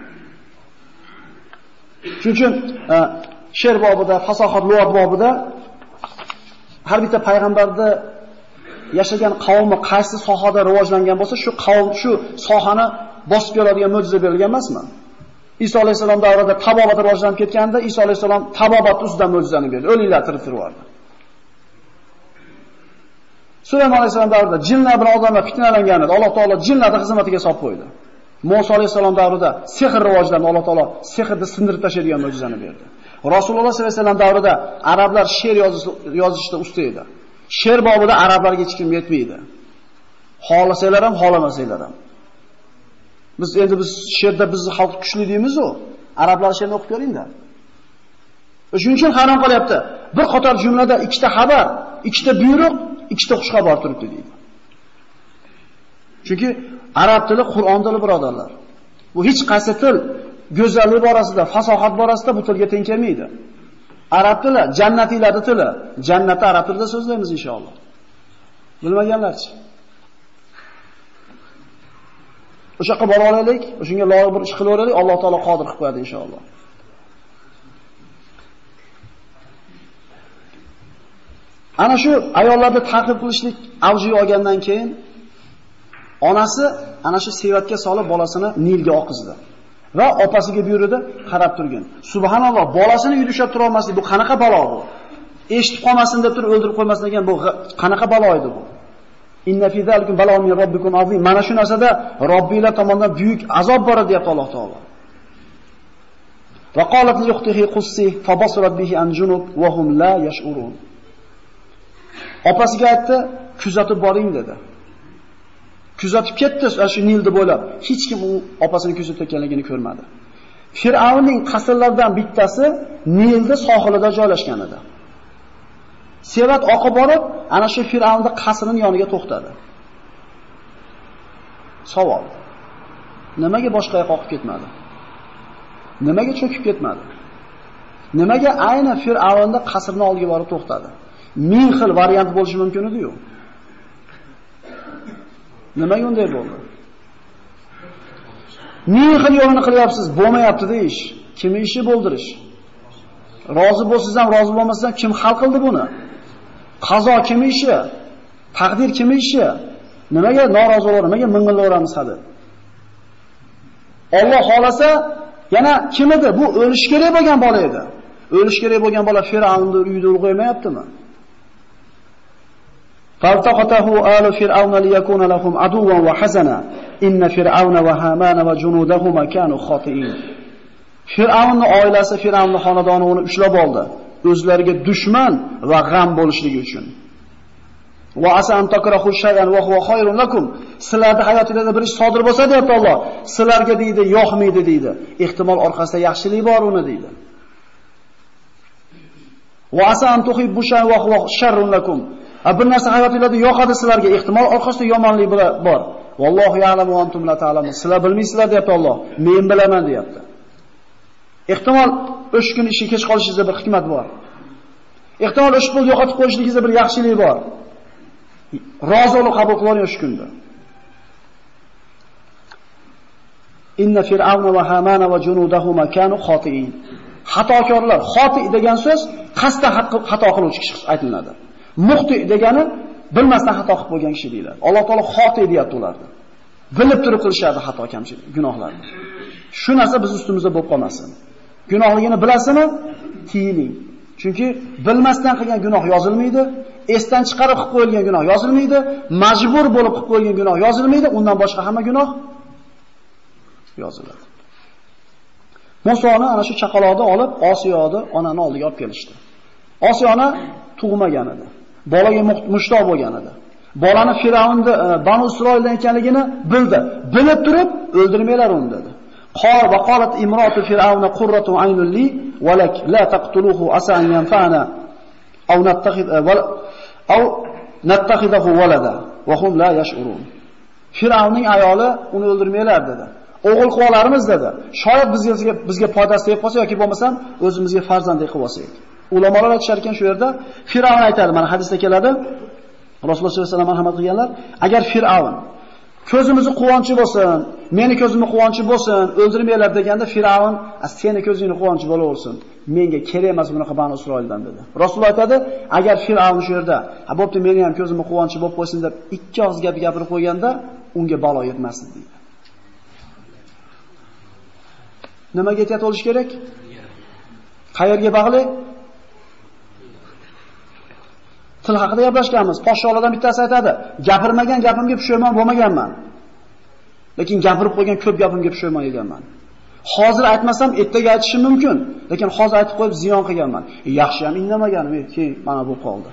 Shuning uchun she'r bobida, fasohat lug'at bobida har bitta payg'ambarda yashagan qavmi qaysi sohada rivojlangan bo'lsa, shu qavm shu sohani bosib keladigan mo'jiza berilgan emasmi? Iso alayhisalom davrida tabobat rivojlanib ketganda, Iso alayhisalom tabobat ustidan mo'jizani berdi. O'liklar tirik turardi. Sulaymon alayhisalom davrida jinlar bilan odamlar fitnalanganida Alloh taolo jinlarni xizmatiga solib qo'ydi. Musa alayhisalom davrida sehr rivojlandi, Alloh taolo sehrni sindirib tashlaydigan mo'jizani berdi. Rasululloh sollallohu alayhi vasallam davrida arablar she'r yozishda usta edi. She'r bobida arablarga hech kim yetmaydi. Xohlasanglar ham, xohlamasanglar ham. Biz endi biz she'rda bizni xalq kuchli deymiz-ku. Arablar she'rni o'qib ko'ringlar. Shuning uchun hayron qolyapti. Bir qator jumlada ikkita xabar, ikkita buyruq, ikkita xush xabar turibdi deydi. Chunki arab tili Qur'on tili birodarlar. Bu hech qaysi til go'zallik borasida, fasohat borasida bu tilga teng kelmaydi. Arab tili jannatiylarning tili. Jannatni arab tilida so'zlaymiz inshaalloh. Bilmaganlarchi? O'sha yoqqa bora olaylik, o'shunga loyiq bir ish qilaveraylik, Alloh taolo qodir qilib qo'yadi inshaalloh. Ana shu ayollarni ta'qib qilishlik avjiga olgandan keyin onasi ana shu sevatga solib bolasini Nilga oqizdi va opasiga buyurdi, qarab turgin. Subhanalloh, bolasini uyda ushlab tura olmaslik bu qanaqa balo bu? Eshitib qolmasin deb turib o'ldirib qo'ymasin degan bu qanaqa balo edi bu? Inna fi zalikum bala'un min robbikum azim. Mana shu narsada Robbinglar tomonidan buyuk azob bor deyapti Alloh taolo. Va qalat li ukhtihi qussi fa basirat bihi an junub wa hum la yash'urun. Opasiga aytdi, kuzatib boring dedi. Kuzatib ketdi shu Nilni bo'ylab. Hech kim u opasini kuzatayotganligini ko'rmadi. Fir'avnning qasrlaridan bittasi Nilni sohilida joylashgan edi. Sevat oqib borib, ana shu Fir'avnning qasrining yoniga to'xtadi. Savol: nimaga boshqa yoqqa oqib ketmadi? Nimaga cho'kib ketmadi? Nimaga ayni Fir'avnning qasrining oldiga borib to'xtadi? Ming xil variant bo'lishi mumkin edi-yu. Nimaga unday bo'ldi? Ming xil yo'lini qilyapsiz, bo'lmayapti deyish. Kimning ishi bo'ldirish? Rozi bo'lsangiz ham, rozi bo'lmasangiz ham kim hal qildi buni? Qazo kimning ishi? Taqdir kimning ishi? Nimaga norozi bo'laveramiz? Nimaga ming'illaveramiz hali? Alloh xolasa, yana kim edi? Bu o'lish kerak bo'lgan bola edi. O'lish kerak bo'lgan bola Fir'avnning uyida ulg'aymayaptimi? فَالْتَقَطَهُ آلُ فِرْعَوْنَ لِيَكُونَ لَهُمْ عَدُوًّا وَحَزَنًا إِنَّ فِرْعَوْنَ وَهَامَانَ وَجُنُودَهُمَا كَانُوا خَاطِئِينَ. Fir'avnning oilasi, Fir'avnning xonadoni uni ushlab oldi, o'zlariga dushman va g'am bo'lishligi uchun. Va asan takrahu shay'an wa huwa khayrun lakum. Sizlarning hayotingizda bir ish sodir bo'lsa deyapti Alloh, sizlarga deydi, yoqmaydi deydi. Ehtimol orqasida yaxshilik bor uni deydi. Va asan tuhibbu shay'an wa huwa sharrun lakum. bir narsa hayotingizda yoqadi sizlarga, ehtimol orqasida yomonlik bor. Vallohu ya'lamu va antum la ta'lamun. Sizlar bilmaysizlar deyapti Alloh. Men bilaman deyapti. Ehtimol o'sha kun ishga kech qolishingizda bir hikmat bor. Ehtimol o'sha pul yo'qotib qo'yishingizda bir yaxshilik bor. Rozi bo'lib qabul qiling o'sha kunda. Inna fir'auna va hamana va junudahuma kanu xotiin. Xatokorlar, xoti degan so'z qasddan xato qiluvchi kishi aytiladi. Muxti degani bilmasdan xato qilib qo'ygan kishi deyiladi. Alloh taolo xoti deyapti ularni. Bilib turib qilishadi xato kamchilik, gunohlarni. Shu narsa biz ustimizda bo'lib qolmasin. Gunohligini bilasizmi? Tiyiling. Chunki bilmasdan qilgan gunoh yozilmaydi, esdan chiqarib qilib qo'yilgan gunoh yozilmaydi, majbur bo'lib qilib qo'yilgan gunoh yozilmaydi, undan boshqa hamma gunoh yoziladi. Musoni ana shu chaqaloqni olib Osiyoni onani oldiga olib kelishdi. Osiyona tug'magan edi. Bolaga mushtoq bo'lgan edi. Bolani Firavnda Banu Isroildan ekanligini bildi. Bilib turib o'ldirmanglar uni dedi. Qor va qolat imrotu fir'auna qurratu aynul li va lak la taqtuluhu asa an yanfa'ana aw nattakhid aw nattakhidahu walada va hum la yash'urun. Firavnning ayoli uni o'ldirmanglar dedi. O'g'il qilib olarmiz dedi. Shoyat bizga bizga foydasi tegib qolsa yoki bo'lmasam o'zimizga farzandlik qilib olsak. Ulamolar aytishar ekan shu yerda Firavn aytadi, mana hadisda keladi. Rasululloh sollallohu alayhi vasallam marhamat qilganlar, agar Firavn ko'zimizni quvonchi bo'lsin, meni ko'zimni quvonchi bo'lsin, o'ldirmanglar deganda Firavn, "Seni ko'zingni quvonchi bo'laversin. Menga kerak emas bunaqa Banu Isroildan" dedi. Rasululloh aytadi, agar Firavn shu yerda, "Ha, bo'pti, meni ham ko'zimni quvonchi bo'lib qo'ysin" deb ikki og'iz gap gapirib qo'yganda, unga balo yetmasdi deydi. Nimaga ehtiyot bo'lish kerak? Qayerga bog'liq? Til haqida gaplashganmiz. Podsholardan bittasi aytadi, "Gapirmagan gapimga pushaymon bo'lmaganman. Lekin gapirib qo'ygan ko'p gapimga pushaymon eganman. Hozir aytmasam ertaga aytishim mumkin, lekin hozir aytib qo'yib ziyon qilganman. E, yaxshi ham indamaganim, keyin mana bu qoldi."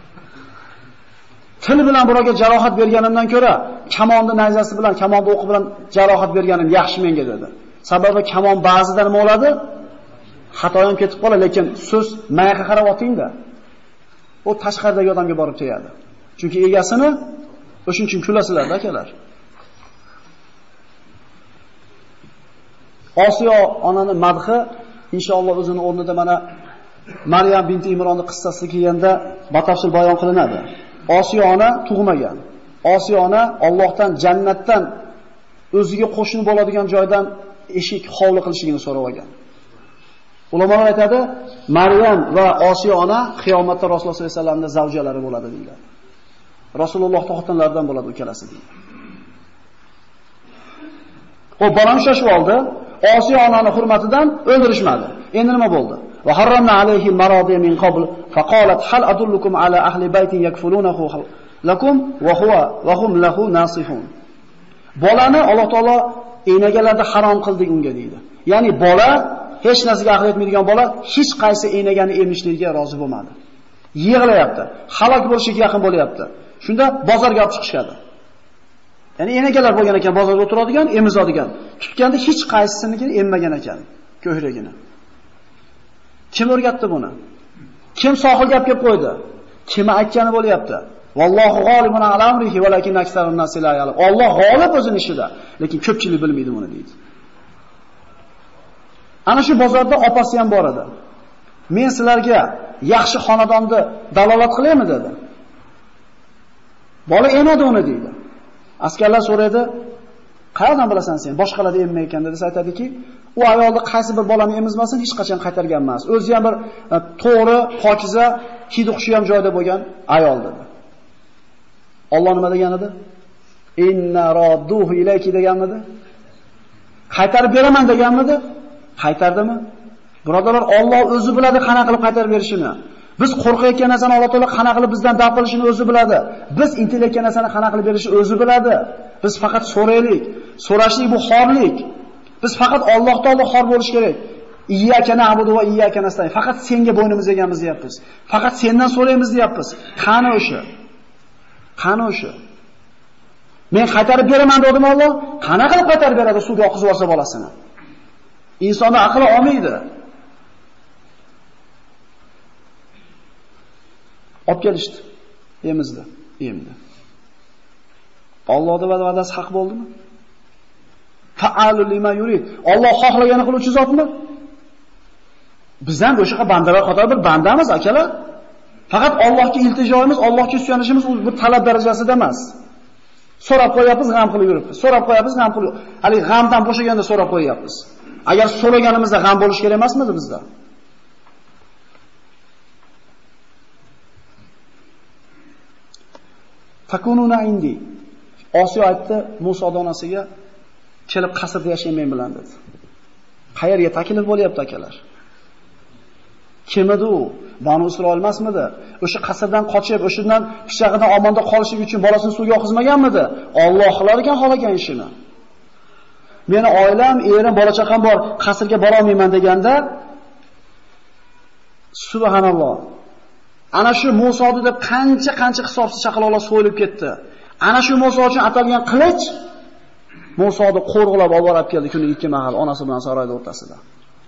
Til bilan birovga jarohat berganimdan ko'ra, kamonni nayzasi bilan, kamonni o'qi bilan jarohat berganim yaxshi menga dedi. Sababi kamon ba'zida nima bo'ladi? Xato ham ketib qoladi, lekin so'z mayga qarab otingda. O tashqaridagi odamga borib tegadi. Chunki egasini o'shuning uchun kulasizlar akalar. Osiyo onani madhi inshaalloh o'zini o'rnida mana Maryam binti Imronning qissasi kelganda batafsil bayon qilinadi. Osiyo ona tug'magan. Osiyo ona Allohdan jannatdan o'ziga qo'shni bo'ladigan joydan eshik hovli qilishligini so'rab olgan. Ulamolar aytadi, Maryam va Osiyo ona qiyomatda Rasululloh sollallohu alayhi vasallamning zavjalari bo'ladi deyiladi. Rasulullohning xotinlaridan bo'ladi ikkalasi deyiladi. O bolam shoshib oldi, Osiyo onani hurmatidan o'ldirishmadi. Endi nima bo'ldi? Va harramna alayhi al-maradiy min qabl fa qalat hal adullukum ala ahli baytin yakfulunahu lakum wa huwa wa hum lahu nasihun. Bolani Alloh taolo enagalarda harom qildik unga deydi. Ya'ni bola hech narsaga aql etmaydigan bola hech qaysi enagani emishligiga rozi bo'lmadi. Yig'layapti, halok bo'lishiga yaqin bo'lyapti. Shunda bozorga olib chiqishadi. Ya'ni enagalar bo'lgan ekan, bozorda o'tiradigan, emizadigan. Tutganda hech qaysisiniki emmagan ekan, ko'hragini. Kim o'rgatdi buni? Kim sohil gap kelib qo'ydi? Kim aytgani bo'lyapti? Vallohu g'olibun ala amrihi valakin aksarun nas la ya'lam. Alloh g'olib o'zining ishida, lekin ko'pchilik bilmaydi buni deydi. Ana shu bozorda opasi ham bor edi. Men sizlarga yaxshi xonadonni dalolat qilaymi dedi. Bola emadi uni deydi. Askarlar so'raydi, "Qayerdan bilasan sen? Boshqalarda emmay ekan" desa aytadiki, u ayolni qaysi bir bolani emizmasin hech qachon qaytargan emas. O'zi ham bir to'g'ri, pokiza, hidi xushi ham joyda bo'lgan ayol dedi. Alloh nima degan edi? Inna radduhu ilayki deganmidi? Qaytarib beraman deganmidi? Qaytardimi? Birodarlar, Alloh o'zi biladi qanaqa qilib qaytarib berishini. Biz qo'rqayotgan narsani Alloh taolo qanaqa qilib bizdan daf qilishini o'zi biladi. Biz intilayotgan narsani qanaqa qilib berishini o'zi biladi. Biz faqat so'raylik. So'rashlik bu xorlik. Biz faqat Alloh taolo xor bo'lish kerak. Iyyaka na'budu va iyyaka nasta'in. Faqat senga bo'ynimiz egamiz deyapmiz. Faqat sendan so'raymiz deyapmiz. Qani o'sha? Qani o'sha? Men qaytarib beraman dedim Alloh. Qanaqa qilib qaytarib beradi suvga oqizib olsa bolasini? Insonni aqli olmaydi. Olib kelishdi. emizdi, emdi. Allohning va'dasi haq bo'ldimi? Fa'alu lima yurid. Alloh xohlagani qiluvchi zotmi? Biz ham o'sha bandalar qatori bir bandamiz, akalar. Faqat Allohga iltijoimiz, Allohga suyanishimiz u bir talab darajasida emas. So'rab qo'yapmiz, g'am qilib yuribmiz. So'rab qo'yapmiz, g'am qilib. Hali g'amdan bo'shaganda so'rab qo'yapmiz. Agar so'raganimizda g'am bo'lish kerak emasmidi bizda? Takununa indi. Osiyo aytdi Muso donasiga, kelib qasrda yashang men bilan dedi. Qayerga taklif bo'lyapti akalar? Kim edi u? Banu Isroil emasmidi? O'sha qasrdan qochib, o'shandan pishag'idan omonda qolishlik uchun bolasini suvga oqizmaganmidi? Alloh qilar ekan xolagan ishini. Meni oilam, erim, bola chaqam bor, qasrga bora olmayman deganda subhanalloh. Ana shu Muso'ni deb qancha-qancha hisobsiz chaqaloqlar so'yilib ketdi. Ana shu Muso uchun atalgan qilich Muso'ni qo'rg'ilab olib borib keldi kuni ikki mahal onasi bilan saroyda o'rtasida.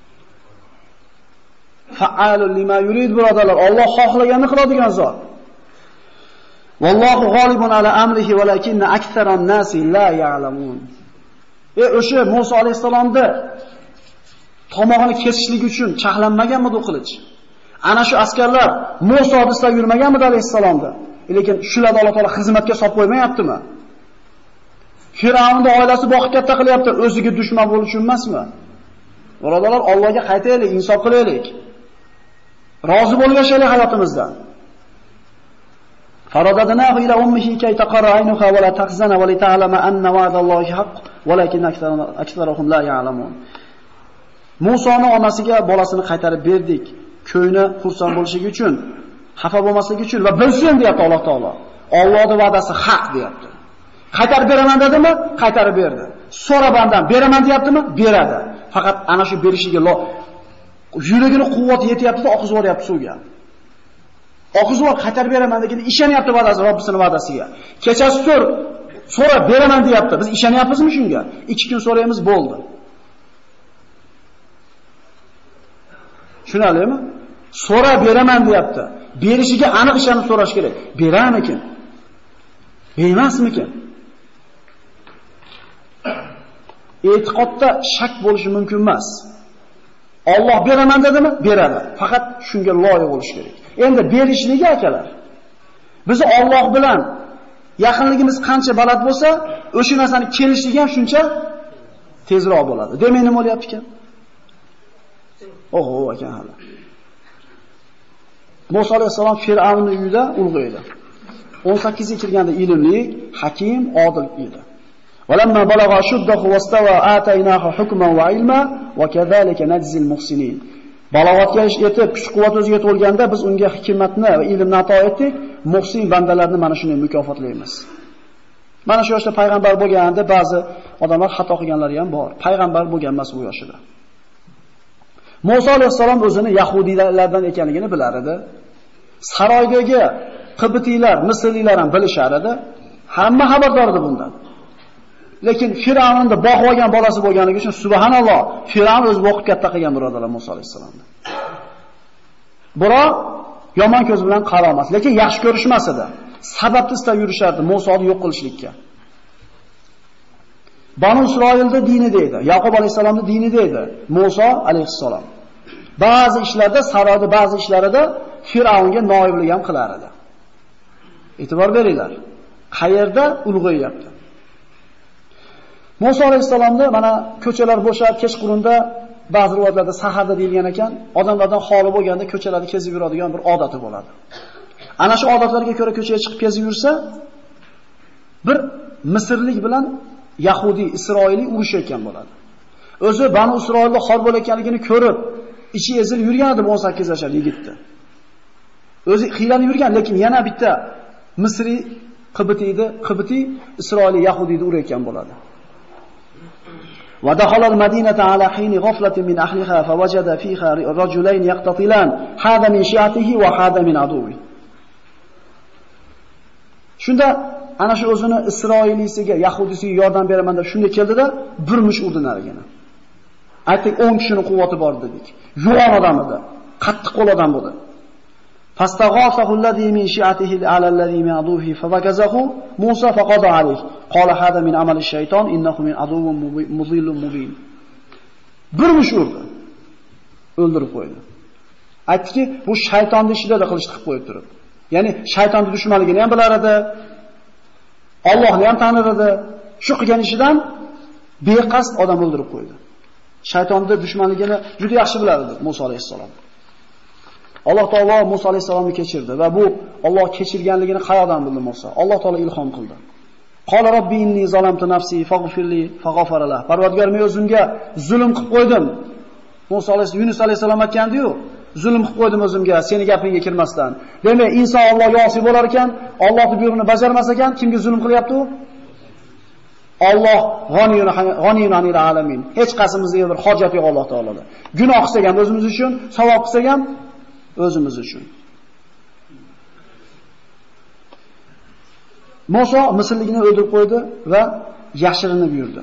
Fa'alu lima yurid birodarlar, Alloh xohlaganini qiladigan zot. Vallohu g'olibun ala amrihi walakinna aktharan nasi la ya'lamun. E o'sha Muso alayhisalomda tomog'ini kesishlik uchun chaqlanmaganmi bu qilich? Ana shu askarlar Muso disda yurmaganmi alayhisalomda? Lekin shularni Alloh taolo xizmatga solib qo'ymayaptimi? Firavnning oilasi boqib katta qilyapti, o'ziga dushman bo'lish uchun emasmi? Birodarlar, Allohga qaytaylik, insof qilaylik. Rozi bo'lib yashaylik hayotimizda. Faradadnahu ila ummihi kay taqarra aynuha wa la tahzana wa li ta'lama anna wa'dallahi haqq walakin aktharuhum la ya'lamun. Musoning onasiga bolasini qaytarib berdik, ko'ngli xursand bo'lishligi uchun, xafa bo'lmasligi uchun va bilsin deyapti Alloh taolo. Allohning va'dasi haq deyapti. Qaytarib beraman dedimi? Qaytarib berdi. So'ra bandan beraman deyaptimi? Beradi. Faqat ana shu berishiga yuragini quvvat yetyapti-da, oqizib yuboryapti suvga. Oqizib yuborib qaytarib beraman deganda ishonyapti va'dasi, Robbisining va'dasiga. Kechasi tur, so'ra beraman deyapti. Biz ishonyapmizmi shunga? ikki kun so'raymiz bo'ldi. Tushunalingmi? So'ra beraman deyapti. Berishiga aniq ishonib so'rash kerak. Beramikin? Emasmikin? E'tiqodda shak bo'lishi mumkin emas. Alloh beraman dedimi? Beradi. Faqat shunga loyiq bo'lish kerak. Endi berishligi akalar. Biz Alloh bilan yaqinligimiz qancha baland bo'lsa, o'sha narsani kelishligi ham shuncha tezroq bo'ladi. Demak nima bo'lyapti ekan? Oho, ekan hali. Muso alayhisalom Fir'avnning uyida ulg'aydi. o'n sakkizga kirganda ilmli, hakim, odil edi. Walamma balagha ashuddahu wastawa ataynahu hukman wa ilma wa kadhalika najzil muhsinin. Balog'atga yetib, kuch-quvvat o'ziga to'lganda biz unga hikmatni va ilmni ato etdik. Muhsin bandalarni mana shunday mukofotlaymiz. Mana shu yoshda payg'ambar bo'lganda ba'zi odamlar xato qilganlari ham bor. Payg'ambar bo'lgan emas u yoshida. Muso alayhisalom o'zini yahudiylardan ekanligini bilar edi. Saroydagi Qibtiylar, Misrliklar ham bilishar edi. Hamma xabardor edi bundan. Lekin Fir'avnning boqib olgan bolasi bo'lganligi uchun subhanalloh, Fir'avn o'zi boqib katta qilgan birodarlar Muso alayhisalomni. Biroq yomon ko'z bilan qaramas, lekin yaxshi ko'rishmas edi. Sababni istab yurishardi Musoni yo'q qilishlikka. Banu Isroilning dinida edi, Yaqub alayhisalomning dinida edi Muso alayhisalom. Ba'zi ishlarda, saroyda ba'zi ishlarida Fir'avnga noiblik ham qilar edi. E'tibor beringlar. Qayerda ulg'ayapti? Muso alayhisalomda mana ko'chalar bo'shab, kechqurunda ba'zi rivoyatlarda saharda deyilgan ekan, odamlardan xoli bo'lganda ko'chalarni kezib yuradigan bir odati bo'ladi. Ana shu odatlarga ko'ra ko'chaga chiqib kezib yursa, bir Misrlik bilan Yahudi, Isroiliy urushayotgan bo'ladi. O'zi Banu Isroilda xor bo'layotganligini ko'rib, ichi ezilib yurgan edi o'n sakkiz yoshli yigitni. O'zi xiylanib yurgan, lekin yana bitta Misri Qibtiydi, Qibti Isroiliy Yahudiyni urayotgan bo'ladi. ودخل المدينة على حين غفلة من أهلها فوجد فيها رجلين يقتتلان هذا من شيعته وهذا من عدوه. Shunda ana shu o'zini Isroiliysiga, Yahudisiga yordam beraman deb shunday keldida, bir mush urdi narigini. Aytdik o'n kishining quvvati bor dedik. Yo'g'on odam edi, qattiq qo'l odam bo'ldi. Fastaghathahu alladhi min shi'atihi ala alladhi min aduwwihi fabakazahu Musa faqada alayhi. Qala hada min amali ash-shayton innahu min aduwwin mudillun mubin. Bir mush urdi. O'ldirib qo'ydi. Aytdiki, bu shaytonning ishida qilishni qilib qo'yib turib. Ya'ni shaytonning dushmanligini ham bilar edi. Allohni ham tanir edi. Shu qilgan ishidan beqasd odam o'ldirib qo'ydi. Shaytonning dushmanligini juda yaxshi bilar edi Musa alayhisalom. Alloh taolo Musa alayhisalomni kechirdi va bu Alloh kechirganligini qayoqdan bildi Musa? Alloh taolo ilhom qildi. Qala robbi inni zalamtu nafsi faghfirli faghfara lahu. Parvardigor, men o'zimga zulm qilib qo'ydim. Musa alayhisalom Yunus alayhisalom aytgandi-yu, zulm qilib qo'ydim o'zimga, seni gapingga kirmasdan. Demak, inson Allohga osi bo'lar ekan, Allohning buyrug'ini bajarmas ekan, kimga zulm qilyapti u? Alloh g'oniyun g'oniyun anil alamin. Hech qasimizga bir hojat yo'q Alloh taoloda. Gunoh qilsak ham o'zimiz uchun, savob qilsak ham o'zimiz uchun. Musa Misrlikni o'ldirib qo'ydi va yashirinib yurdi.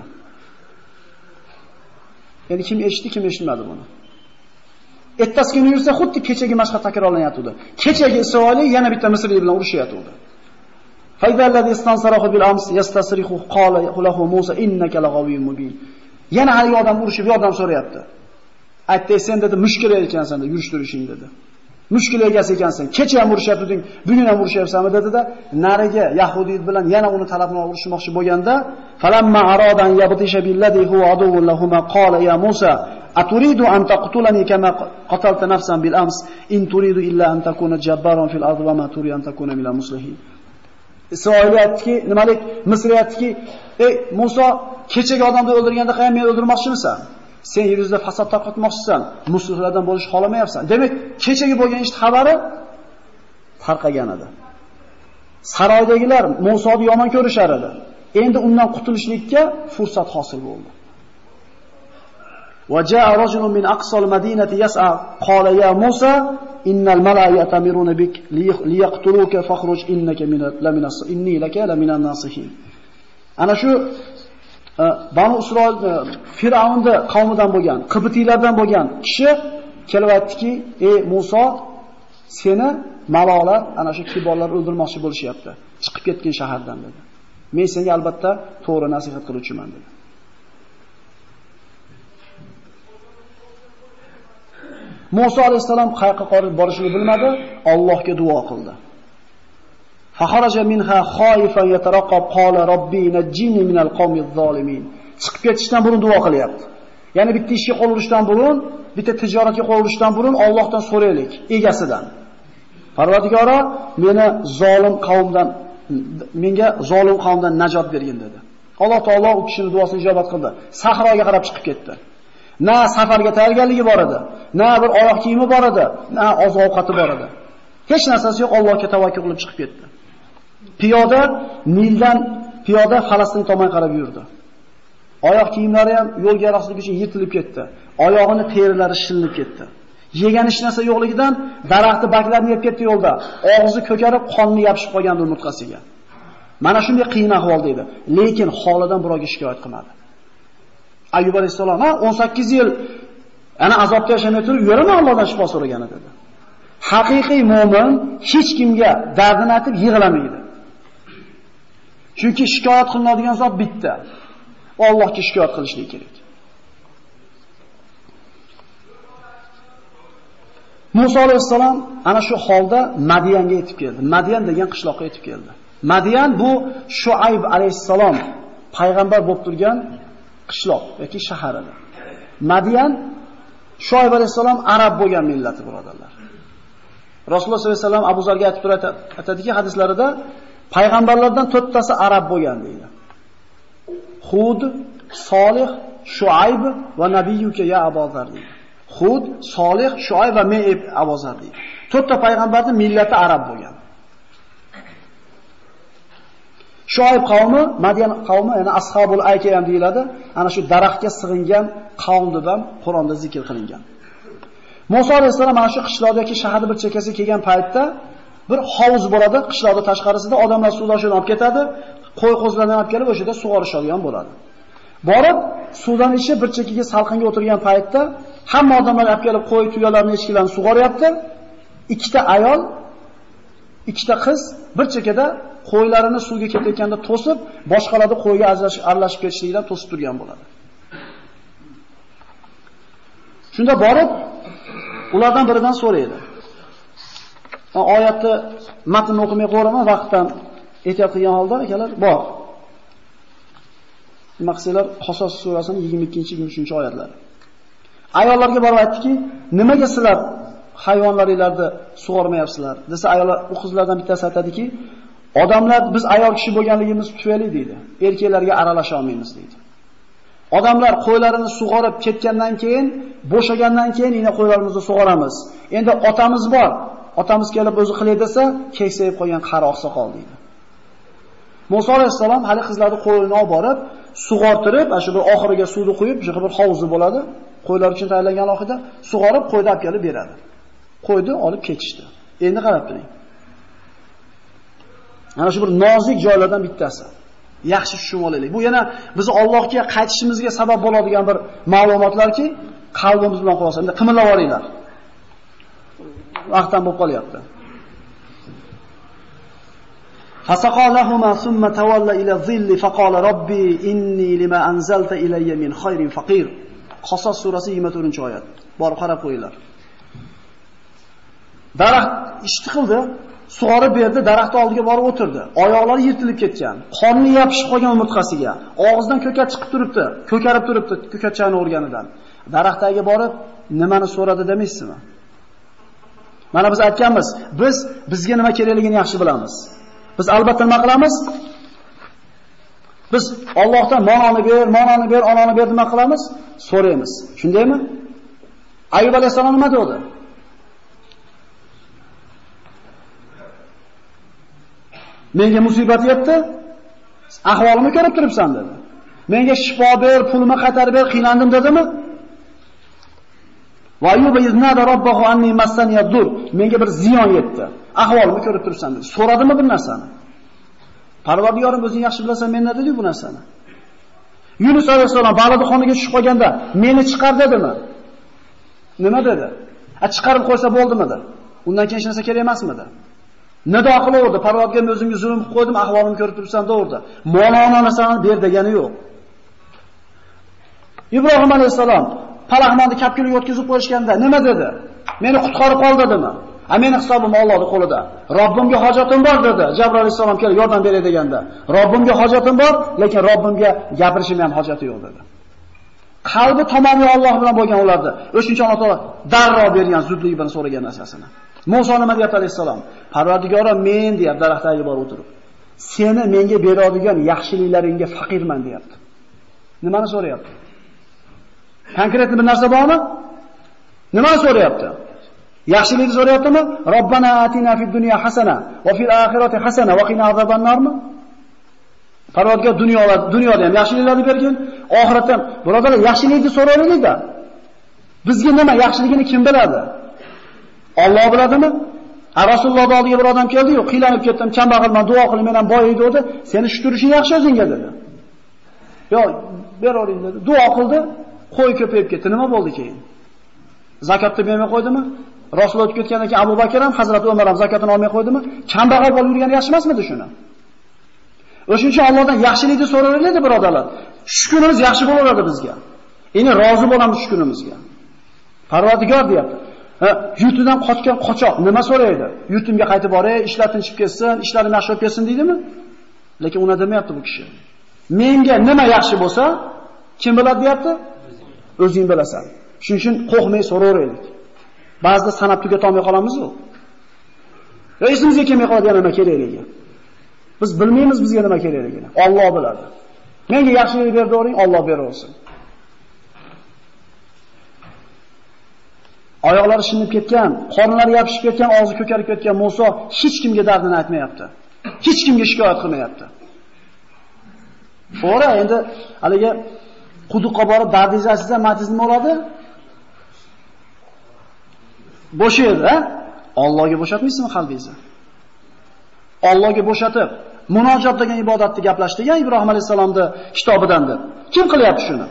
Endi kim eshitdi, kim eshitmadi buni? Ertasi kuni yursa xuddi kechagi mashhur takrorlanyapti. Kechagi Isroillik yana bitta Misrlik bilan urushyapti. Faydallazi istansarahu bil ams yastasrihu qala lahu Musa innaka laghawiyyun mubin. Yana hali odam urushib yordam so'rayapti. Aytdi, sen dedi mushkul ekansan dedi, yurish turishing dedi. Mushkul egasi ekansan. Kecha ham urushyaptiding, bugun ham urushyapsanmi dedi-da, nariga Yahudiyt bilan yana uni talabini urishmoqchi bo'lganda, falamma aradan yabtisha billadhi huwa aduwwun lahum qala ya Musa aturidu an taqtulani kama qatalta nafsan bil ams in turidu illa an takuna jabbaran fil ardi wa ma turidu an takuna minal muslihin. Isroiliyatki, nimalik Misriyatki, ey Musa, kechagi odamni o'ldirganda qayam meni o'ldirmoqchimisan? Sen yer yuzida fasod tarqatmoqchisan, musulmonlardan bo'lish xolamayapsan. Demak, kechagi bo'lgan ish xabari tarqagan edi. Saroydagilar Musoni yomon ko'rishar edi. Endi undan qutulishlikka fursat hosil bo'ldi. Va jaa rajulun min aqsal madinati yas'a qala ya Musa innal mala'a yatamiruna bik liyaqtuluka fakhruj innaka minal inni laka laminan nasihin. Ana shu Banu Isroil Firavnning qavmidan bo'lgan, Qibtiylardan bo'lgan kishi kelib aytdiki, "Ey Musa, seni malolar, ana shu kiborlar o'ldirmoqchi bo'lishyapti. Chiqib ketgin shahardan" dedi. "Men senga albatta to'g'ri nasihat qiluvchiman" dedi. Musa alayhisalom qayoqqa qarab borishini bilmadi, Allohga duo qildi. Fakharaja minha khaifan yataraqab qala robbi najjini minal qawmiz zolimin. Chiqib ketishdan burun duo qilyapti. Ya'ni bitta ishga qo'l urishdan burun, bitta tijoratga qo'l urishdan burun Allohdan so'raylik, egasidan. Parvardigoro, meni zolim qavmdan, menga zolim qavmdan najot bergin dedi. Alloh taolo u kishining duosini ijobat qildi. Sahroga qarab chiqib ketdi. Na safarga tayyorgarligi bor edi, na bir oyoq kiyimi bor edi, na oziq-ovqati bor edi. Hech narsasi yo'q, Allohga tavakkul qilib chiqib ketdi. Piyoda Nildan piyoda Falastin tomon qarab yurdi. Oyoq kiyimlari ham yo'l yaroqsizligi uchun yirtilib ketdi. Oyog'ini terilari shilinib ketdi. Yegan hech narsa yo'qligidan daraxtni baklarini yeb ketdi yo'lda. Og'zi ko'karib, qonni yopishib qolgandi umurtqasiga. Mana shunday qiyin ahvolda edi, lekin holidan birovga shikoyat qilmadi. Ayyub alayhisalom ha o'n sakkiz yil ana azobda yashamay turib, yuraman Allohdan shifo so'ragani dedi. Haqiqiy mu'min hech kimga dardini aytib yig'lamaydi. Chunki shikoyat qilinadigan zot bitta. Allohga shikoyat qilishlik kerak. Musa alayhisalom ana shu holda Madiyanga yetib keldi. Madiyan degan qishloqqa yetib keldi. Madiyan bu Shuayb alayhisalom payg'ambar bo'lib turgan qishloq yoki shahar edi. Madiyan Shuayb alayhisalom arab bo'lgan millati birodarlar. Rasululloh sollallohu alayhi vasallam Abu Zarga aytib turadi, aytadiki hadislarida payg'ambarlardan to'rttasi arab bo'lgan deydi. Hud, Solih, Shuayb va Nabiyuka ya Abu Zar deydi. Hud, Solih, Shuayb va men Abu Zar deydi. To'rtta payg'ambarning millati arab bo'lgan. Shuayb qavmi, Madian qavmi, ya'ni ashabul ayka ham deyiladi. Ana shu daraxtga sig'ingan qavm deb ham Qur'onda zikr qilingan. Musa alayhisalom mana shu qishloqdagi shaharning bir chekkasiga kelgan paytda bir hovuz bo'ladi, qishloqning tashqarisida odamlar suvdan olib ketadi, qo'y-qo'zlarni olib kelib o'shada sug'orishadigan bo'ladi. Borib, suvdan ichib bir chekkaga salqinga o'tirgan paytda hamma odamlar olib kelib qo'y, tuyalarni, echkilarni sug'oryapti. Ikkita ayol ikkita qiz bir chekada qo'ylarini suvga ketayotganda to'sib, boshqalarni qo'yga aralashib ketishligidan to'sib turgan bo'ladi. Shunda borib ulardan biridan so'raydi. Oyatni matnni o'qimay qo'raman, vaqtdan ehtiyot qilgan holda akalar bor. Maqsadlar Qasas surasining yigirma ikkinchi yigirma uchinchi oyatlari. Ayollarga borib aytdiki, nimaga sizlar hayvonlaringlarni sug'ormayapsizlar? Desa ayollar, u qizlardan bittasi aytadiki, odamlar biz ayol kishi bo'lganligimiz tufayli deydi, erkaklarga aralasha olmaymiz deydi. Odamlar qo'ylarini sug'orib ketgandan keyin, bo'shagandan keyin yana qo'ylarimizni sug'oramiz. Endi otamiz bor. Otamiz kelib o'zi qilay desa, keksayib qolgan qari oqsoqol deydi. Musa alayhisalom hali qizlarni qo'lini olib borib, sug'ortirib, ana shu bir oxiriga suvni quyib, shu bir hovuzi bo'ladi. Qo'ylar uchun tayyorlangan alohida sug'orib, qo'yni olib kelib beradi. Qo'yni olib ketishdi. Endi qarab turing. Ana shu bir nozik joylardan bittasi. Yaxshi tushunib olaylik. Bu yana biz Allohga qaytishimizga sabab bo'ladigan bir ma'lumotlarki, qalbimiz bilan qo'ysa, endi qimillab olinglar. Vaqtdan bo'lib qolyapti. Fasaqalahuma thumma tawalla ila dhilli faqala robbi inni lima anzalta ilayya min khayrin faqir. Qasas surasi yigirma to'rtinchi oyat. Borib qarab qo'yinglar. Daraxt ishti qildi, sug'orib berdi, daraxt oldiga borib o'tirdi. Oyoqlari yirtilib ketgan, qorni yopishib qolgan umurtqasiga, og'zidan ko'kat chiqib turibdi, ko'karib turibdi, ko'katchani o'rganidan. Daraxt tagiga borib, nimani so'radi demaysizmi? Mana biz aytganmiz, biz bizga nima kerakligini yaxshi bilamiz. Biz albatta nima qilamiz? Biz Allohdan mononi ber, mononi ber, onani ber nima qilamiz? So'raymiz. Shundaymi? Ayyub alayhisalom nima dedi? Menga musibat yetdi, ahvolimni ko'rib turibsan dedi. Menga shifo ber, pulni qaytarib ber, qiynandim dedimi? Va Ayyub iznada robbahu anni massani yadur. Menga bir ziyon yetdi. Ahvolimni ko'rib turibsan dedi. So'radimi bir narsani? Parvardigorim o'zing yaxshi bilasan, men nima dedi bu narsani? Yunus alayhisalom baladi xoniga tushib qolganda, meni chiqar dedimi? Nima dedi? A chiqarib qo'ysa bo'ldimi dedi. Undan keyin hech narsa kerak emasmidi? Nido qilaverdi, Parvardigorim o'zimga zulm qilib qo'ydim, ahvolimni ko'rib turibsan deverdi. Molona narsani ber degani yo'q. Ibrohim alayhisalom Palaxmonni kapkiliga o'tkazib qo'yishganda nima dedi? Meni qutqarib qol dedimi? A meni hisobim Allohning qo'lida. Robbimga hojatim bor dedi. Jabroil alayhisalom kelib yordam beray deganda, Robbimga hojatim bor, lekin Robbimga gapirishim ham hojati yo'q dedi. Qalbi tamomiyy Alloh bilan bo'lgan ularda. O'shuncha Alloh taolo darrov bergan zudlik bilan so'ragan narsasini. Musa nima deyapti alayhisalom? Parvardigorim men deyapti daraxtga borib o'tirib. Seni menga beradigan yaxshiliklaringga faqirman deyapti. Nimani so'rayapti? Konkret bir narsa bormi? Nimani so'rayapti? Yaxshilik so'rayaptimi? Robbana atina fid dunya hasana va fil oxirati hasana va qina azoban narmi? Parvardigor dunyoda dunyoda ham yaxshiliklarni bergin, oxiratda ham. Birodarlar, yaxshilikni so'raylik-da. Bizga nima yaxshiligini kim biladi? Alloh biladimi? Rasululloh oldiga bir odam keldi-yu, qiylanib ketdim, kambag'alman, duo qiling, men ham boy edi dedi. Seni shu turishing yaxshi o'zingga dedi. Yo'q, beravering dedi. Duo qildi, qo'y ko'payib ketdi. Nima bo'ldi keyin? Zakotni bermay qo'ydimi? Rasul o'tib ketgandan keyin Abu Bakr ham, Hazrat Umar ham zakotini olmay qo'ydimi? Kambag'al bo'lib yurgani yaxshi emasmidi shuni? O'shuncha Allohdan yaxshilikni so'raylik birodarlar. Shu kunimiz yaxshi bo'laveradi bizga. Endi rozi bo'lamiz shu kunimizga. Parvardigor deyapti. Yurtidan qochgan qochoq nima so'raydi? Yurtimga qaytib boray, ishlar tinchib ketsin, ishlarim yaxshi bo'lib ketsin deydimi? Lekin uni demayapti bu kishi. Menga nima yaxshi bo'lsa, kim biladi deyapti? O'zing bilasan. Shuning uchun qo'rqmay so'raylik. Ba'zida sanab tugata olmay qolamiz-ku. Yo esimizga kelmay qoladigan nima kerakligi. Biz bilmaymiz bizga nima kerakligini. Alloh biladi. Menga yaxshilik berding, Alloh beraversin. Oyoqlari shinib ketgan, qornlari yopishib ketgan, og'zi ko'karib ketgan Musa hech kimga dardini aytmayapti. Hech kimga shikoyat qilmayapti. To'g'ri, endi haliga quduqqa borib dardingizni aytsa, matiz nima bo'ladi? Bo'shaydi, ha? Allohga bo'shatmaysizmi qalbingizni? Allohga bo'shatib, munojot degan ibodatni gaplashtirgan Ibrohim alayhisalomning kitobidan deb. Kim qilyapti shuni?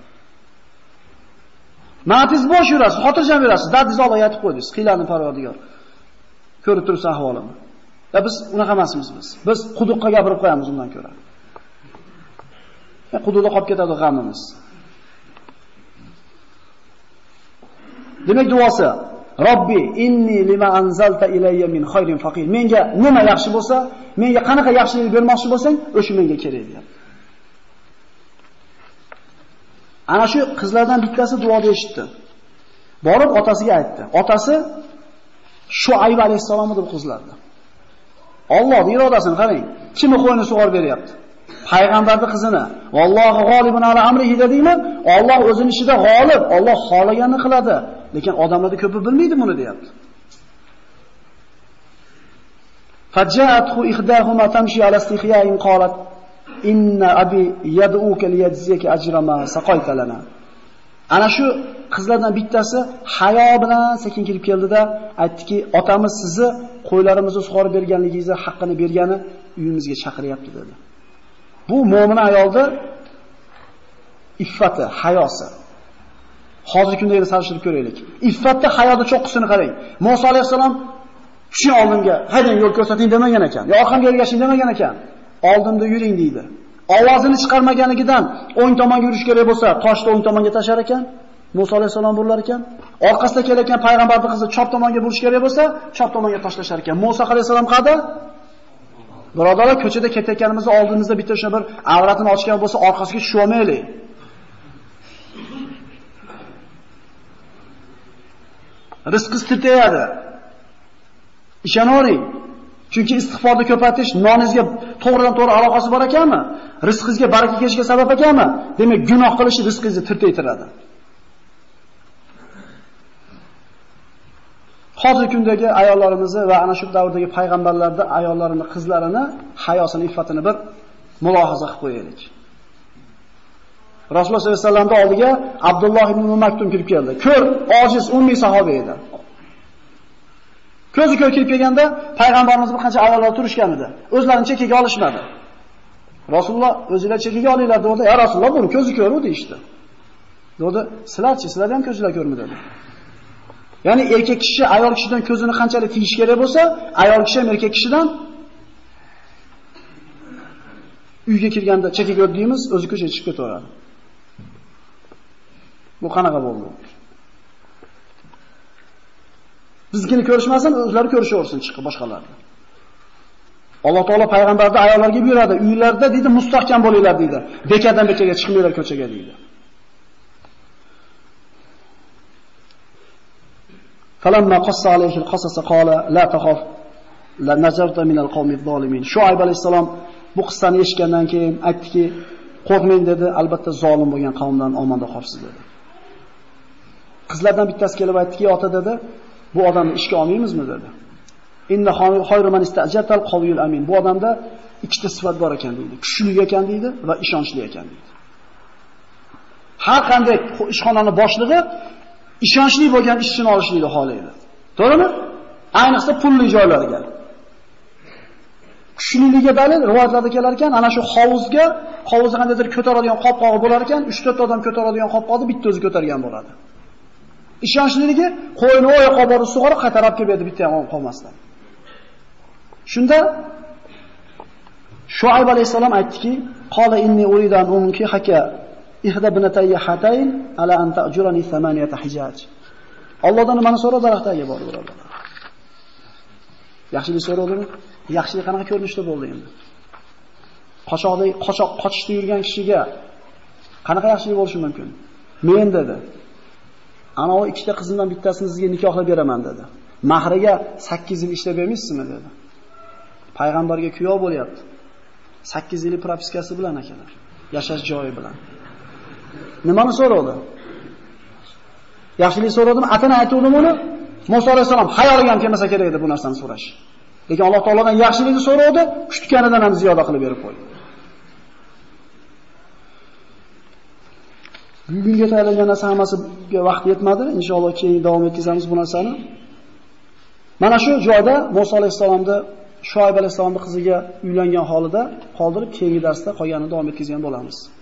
Matiz bosh yurasiz, xotirjam yurasiz, dardingizni Allohga aytib qo'ydingiz. Qiylarni Parvardigor. Ko'rib turibsan ahvolimni. Ya biz unaqa emasmiz biz. Biz quduqqa gapirib qo'yamiz undan ko'ra. Ya quduqda qolib ketadi g'amimiz. Demak duosi Robbi inni lima anzalta ilayya min khayrin faqir. Menga nima yaxshi bo'lsa, menga qanaqa yaxshilik bermoqchi bo'lsang, o'sha menga kerak deyapti. Ana shu qizlardan bittasi duoda eshitdi. Borib otasiga aytdi. Otasi Shuayb alayhisalomni deb qizlardi. Alloh irodasini qarang. Kimni qo'yini sug'orib beryapti? Payg'ambarning qizini. Vallohu g'olibun ala amrihi dedingmi? Alloh o'zining ishida g'olib, Alloh xohlaganini qiladi. Lekin odamlarda ko'pi bilmaydi buni deyapti. Fajja'athu ihdahuma tamshi ala istihyain qalat inna abi yad'uka liyajziyaka ajra ma saqayta lana. Ana shu qizlardan bittasi hayo bilan sekin kirib keldida aytdiki, otamiz sizni qo'ylarimizni sug'orib berganligingizni haqqini bergani uyimizga chaqiryapti dedi. Bu mo'min ayolda iffati, hayosi. Hozirgi kunda yana solishtirib ko'raylik. Iffatda, hayoda cho'qqisini qarang. Musa alayhisalom shu oldimga haydang yo'l ko'rsating demagan ekan. Yo orqamga ergashing demagan ekan. Oldimda yuring deydi. Ovozini chiqarmaganidan o'ng tomonga yurish kerak bo'lsa, toshni o'ng tomonga tashar ekan. Musa alayhisalom burilar ekan. Orqasida kelayotgan payg'ambarning qizi chop tomonga burish kerak bo'lsa, chop tomonga tashlashar ekan. Musa alayhisalom qada? Birodarlar, ko'chada ketayotganimizda oldimizda bitta o'sha bir avratini ochgan bo'lsa, orqasiga tushib olmaylik. Rizqingiz titayadi. Ishonavering. Chunki istig'forni ko'paytirish noningizga to'g'ridan to'g'ri aloqasi bor ekanmi? Rizqingizga baraka kelishiga sabab ekanmi? Demak, gunoh qilish rizqingizni tirtaytiradi. Hozirgi kundagi ayollarimizni va ana shu davrdagi payg'ambarlarning ayollarini, qizlarini, hayosini, iffatini bir mulohaza qilib qo'yaylik. Rasululloh sollallohu alayhi vasallamning oldiga Abdulloh ibn Maktum kirib keldi. Ko'r, ojiz, ummiy sahoba edi. Ko'zi ko'r kirib kelganda payg'ambarimiz bir qancha ayollar turishgan edi. O'zlarini chekiga olishmadi. Rasululloh o'zinglar chekiga olinglar dedi. Ya Rasululloh, buni ko'zi ko'r edi ishdi. Dedi, sizlarchi, sizlar ham ko'zlar ko'rmi dedi. Ya'ni erkak kishi ayol kishidan ko'zini qanchalik tiyish kerak bo'lsa, ayol kishi ham erkak kishidan uyga kirganda chekiga o'tdiymiz, o'zi ko'chaga chiqib ketaveradi. Bu qanaqa bo'ldi? Bizgini ko'rishmasin, o'zlari ko'rishaversin chiqib boshqalarni. Alloh taolo payg'ambarda ayollarga buyuradi, uylarda deydi, mustahkam bo'linglar deydi. Bekadan bekaga chiqmanglar ko'chaga deydi. Falamma qassa alayhi al-qasas qala la takhaf la nazarta min al-qawmi adh-dhalimin. Shuayb alayhisalom bu qissani eshitgandan keyin aytdiki, qo'rqmang dedi, albatta zolim bo'lgan qavmdan omonda qolsiz dedi. Qizlardan bittasi kelib aytdiki, ota dedi, bu odamni ishga olmaymizmi dedi. Inna khayru man istajarta al-qawiyul amin. Bu odamda ikkita sifat bor ekan deydi. Kuchli ekan deydi va ishonchli ekan deydi. Har qanday ishxonani boshlig'i ishonchli bo'lgan ishchini olishni xohlaydi. To'g'rimi? Ayniqsa pulli joylarga. Kuchliligiga dalil rivoyatlarda kelar ekan, ana shu hovuzga, hovuzni qandaydir ko'taradigan qopqog'i bo'lar ekan, uch to'rt odam ko'taradigan qopqog'ni bitta o'zi ko'targan bo'ladi. Ishonchliligi qo'yni oyoqqa borib sug'orib qaytarib kelib edi bitta ham qolmasdan. Shunda Shuayb alayhisalom aytdiki, "Qala inni uridan unki haka ihda ibnatayya hatayn ala an ta'jurani thamaniyata hijaj." Allohdan nimani so'radi daraxtga borib birodarlar. Yaxshilik so'radimi? Yaxshilik qanaqa ko'rinishda bo'ldi endi? Qochoqda qochoq qochishda yurgan kishiga qanaqa yaxshilik bo'lishi mumkin? Men dedi. Ana o ikkita qizimdan bittasini sizga nikohlab beraman dedi. Mahriga sakkiz yil ishlab bermaysizmi dedi. Payg'ambarga kuyov bo'lyapti. sakkiz yil propiskasi bilan akalar. Yashash joyi bilan. Nimani so'radi? Yaxshilik so'radimi? Atana aytuvdim uni. Musa alayhisalom hayoliga ham kelmasa kerak edi bu narsani so'rash. Lekin Alloh taolodan yaxshilikni so'radi, kutganidan ham ziyoda qilib berib qo'ydi. Bugunga tayyorlangan narsa hammasiga vaqt yetmadi. Inshaalloh keyin davom etkazamiz bu narsani. Mana shu joyda Musa alayhisalomni Shuayb alayhisalomning qiziga uylangan holida qoldirib, keyingi darsda qolganini davom etkazgan bo'lamiz.